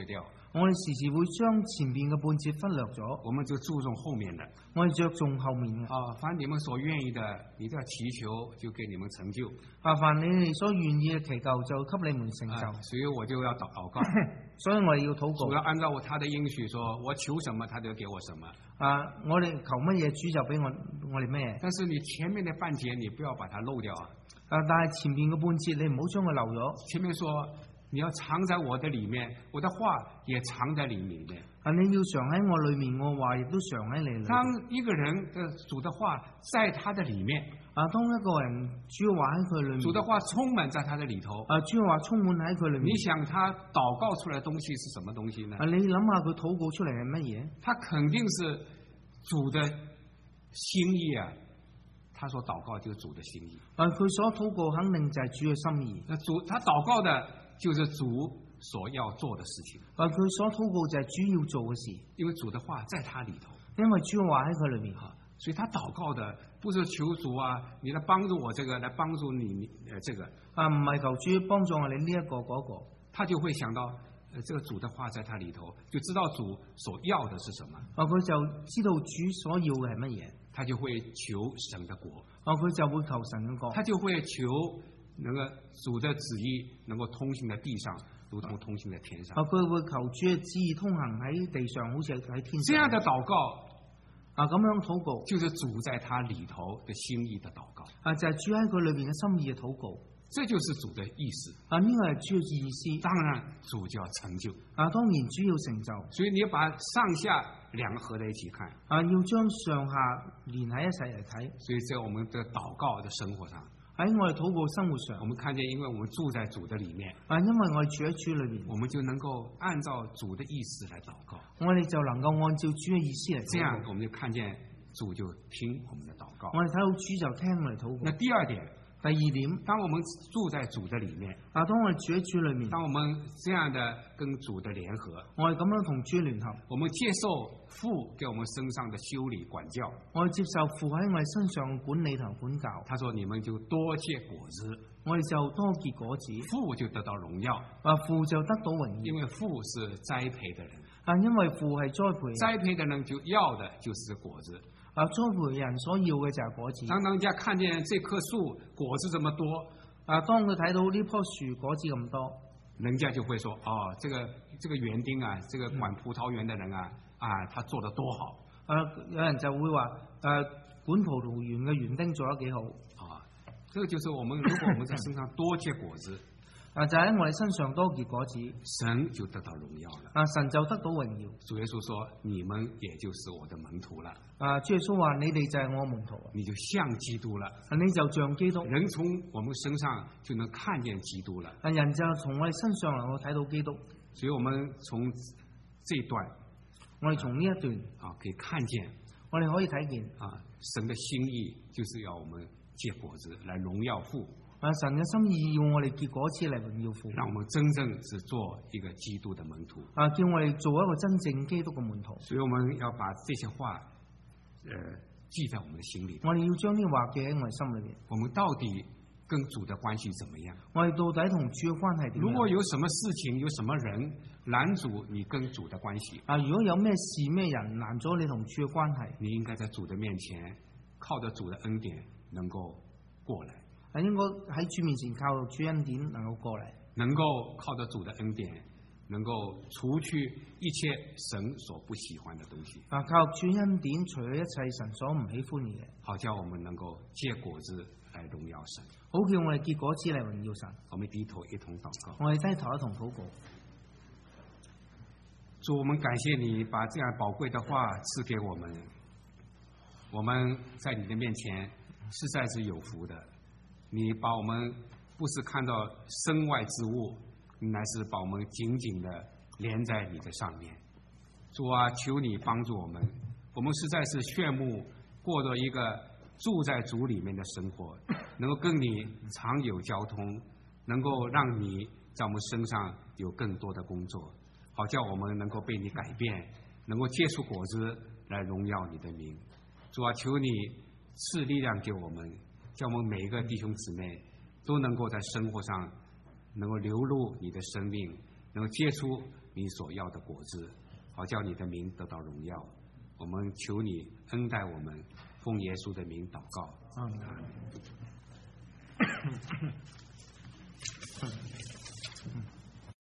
Speaker 2: 我哋時時會將前邊嘅半節忽略咗，
Speaker 1: 我們就注重後面的。
Speaker 2: 我哋着重後面嘅。
Speaker 1: 啊，凡你們所願意的，你都要祈求，就給你們成就。
Speaker 2: 啊，凡你哋所願意嘅祈求，就給你們成就。
Speaker 1: 啊、所以我就要禱告，
Speaker 2: 所以我哋要禱告。
Speaker 1: 主要按照我他的應許說，我求什麼，他就給我什麼。
Speaker 2: 啊，我哋求乜嘢，主就俾我我哋咩。
Speaker 1: 但是你前面的半節，你不要把它漏掉啊。
Speaker 2: 啊，但係前面嘅半節，你唔好將佢漏咗。
Speaker 1: 前面說你要藏在我的裡面，我的話也藏在你裡面。
Speaker 2: 啊！你要常喺我裏面，我話亦都常喺你裏面。
Speaker 1: 當一個人的主的話在他的裡面，
Speaker 2: 啊，當一個人主要話喺佢裏面，
Speaker 1: 主的話充滿在他的裡頭。
Speaker 2: 啊，主要話充滿喺佢裏面。
Speaker 1: 你想他禱告出來的東西是什麼東西呢？
Speaker 2: 啊，你諗下佢禱告出嚟係乜嘢？
Speaker 1: 他肯定是主的心意啊！他所禱告就是主的心意。
Speaker 2: 啊，佢所禱告肯定就係主嘅心意。
Speaker 1: 那主他禱告的就是主所要做的事情。
Speaker 2: 啊，佢所禱告就係主要做嘅事。
Speaker 1: 因為主的話在他裡頭，
Speaker 2: 因為主嘅話喺佢裏面，
Speaker 1: 所以他禱告的不是求主啊，你來幫助我這個，來幫助你，呃，這個
Speaker 2: 啊，唔係求主幫助我哋呢一個嗰個，
Speaker 1: 他就會想到，呃，這個主的話在他裡頭，就知道主所要的是什麼。
Speaker 2: 啊，佢就知道主所要嘅係乜嘢，
Speaker 1: 他就會求神的國。
Speaker 2: 啊，佢就會求神嘅國，
Speaker 1: 他就會求能夠主的旨意能夠通行在地上，如同通行在天上。
Speaker 2: 啊，佢會求主嘅旨意通行喺地上，好似喺天上。
Speaker 1: 這樣的禱告，
Speaker 2: 啊，咁樣禱告，
Speaker 1: 就是主在他裡頭的心意的禱告。
Speaker 2: 啊，就係主喺佢裏邊嘅心意嘅禱告。
Speaker 1: 這就是主的意思。
Speaker 2: 啊，呢個係主嘅意思。
Speaker 1: 當然，主就要成就。
Speaker 2: 啊，當然主要成就。
Speaker 1: 所以你要把上下兩個合在一起看。
Speaker 2: 啊，要將上下連喺一齊嚟睇。
Speaker 1: 所以在我們的禱告的生活上，
Speaker 2: 喺我哋禱告生活上，
Speaker 1: 我們看見，因為我們住在主的裡面，
Speaker 2: 啊，因為我哋住喺主裏邊，
Speaker 1: 我們就能夠按照主的意思來禱告。
Speaker 2: 我哋就能夠按照主嘅意思嚟禱告。
Speaker 1: 這樣我們就看見主就聽我們的禱告。
Speaker 2: 我哋睇到主就聽我哋禱告。
Speaker 1: 那第二點。
Speaker 2: 第二點，
Speaker 1: 當我們住在主的裡面，
Speaker 2: 啊，當我哋住喺主裏面，
Speaker 1: 當我們這樣的跟主的聯合，
Speaker 2: 我哋咁樣同主聯合，
Speaker 1: 我們接受父給我們身上的修理管教，
Speaker 2: 我哋接受父喺我哋身上嘅管理同管教。
Speaker 1: 他說：你們就多結果子，
Speaker 2: 我哋就多結果子，
Speaker 1: 父就得到榮耀，
Speaker 2: 啊，父就得到榮耀，
Speaker 1: 因為父是栽培的人，
Speaker 2: 啊，因為父係栽培，
Speaker 1: 栽培的人就要的就是果子。
Speaker 2: 啊，栽培人所要嘅就係果子。
Speaker 1: 當人家看見這棵樹果子這麼多，
Speaker 2: 啊，當佢睇到呢棵樹果子咁多，
Speaker 1: 人家就會說：哦，這個這個園丁啊，這個管葡萄園的人啊，嗯、啊，他做得多好。
Speaker 2: 啊，有人就會話：誒、啊，管葡萄園嘅園丁做得幾好。 啊，
Speaker 1: 這個就是我們如果我們在身上多結果子。
Speaker 2: 啊！就喺我哋身上多結果子，
Speaker 1: 神就得到榮耀了。
Speaker 2: 啊！神就得到榮耀。
Speaker 1: 主耶穌說：你們也就是我的門徒了。
Speaker 2: 啊！主耶穌話：你哋就係我門徒。
Speaker 1: 你就像基督了。
Speaker 2: 啊！你就像基督。
Speaker 1: 人從我們身上就能看見基督了。
Speaker 2: 啊！人就從我哋身上能夠睇到基督。
Speaker 1: 所以我們從這一段，
Speaker 2: 我哋從呢一段
Speaker 1: 啊，可以看見，
Speaker 2: 我哋可以睇見
Speaker 1: 啊，神的心意就是要我們結果子來榮耀父。
Speaker 2: 啊！神嘅心意要我哋結果子嚟榮耀父，
Speaker 1: 讓我們真正是做一個基督的門徒。
Speaker 2: 啊！叫我哋做一個真正基督嘅門徒。
Speaker 1: 所以我們要把這些話，呃，記在我們的心裏。
Speaker 2: 我哋要將呢個話記喺我哋心裏邊。
Speaker 1: 我們到底跟主的關係怎麼樣？
Speaker 2: 我哋到底同主嘅關係點樣？
Speaker 1: 如果有什麼事情，有什麼人攔阻你跟主的關係？
Speaker 2: 啊！如果有咩事咩人攔咗你同主嘅關係，
Speaker 1: 你應該在主的面前，靠着主的恩典能夠過來。
Speaker 2: 係應該喺主面前靠主恩典能夠過嚟，
Speaker 1: 能夠靠着主的恩典，能夠除去一切神所不喜歡的東西。
Speaker 2: 啊，靠主恩典除去一切神所唔喜歡嘅嘢，
Speaker 1: 好叫我們能夠結果子來榮耀神。
Speaker 2: 好叫我哋結果子嚟榮耀神。
Speaker 1: 我們低頭一同禱告。
Speaker 2: 我哋低頭一同禱告。
Speaker 1: 主，我們感謝你把這樣寶貴的話賜給我們，我們在你的面前實在是有福的。你把我們不是看到身外之物，乃是把我們緊緊的連在你的上面。主啊，求你幫助我們，我們實在是羨慕過着一個住在主裡面的生活，能夠跟你常有交通，能夠讓你在我們身上有更多的工作，好叫我們能夠被你改變，能夠結出果子來榮耀你的名。主啊，求你賜力量給我們，叫我們每一個弟兄姊妹都能夠在生活上能夠流露你的生命， 能结出你所要的果子，好叫你的名得到荣耀。我们求你恩待我们，奉耶稣的名祷告。
Speaker 2: 嗯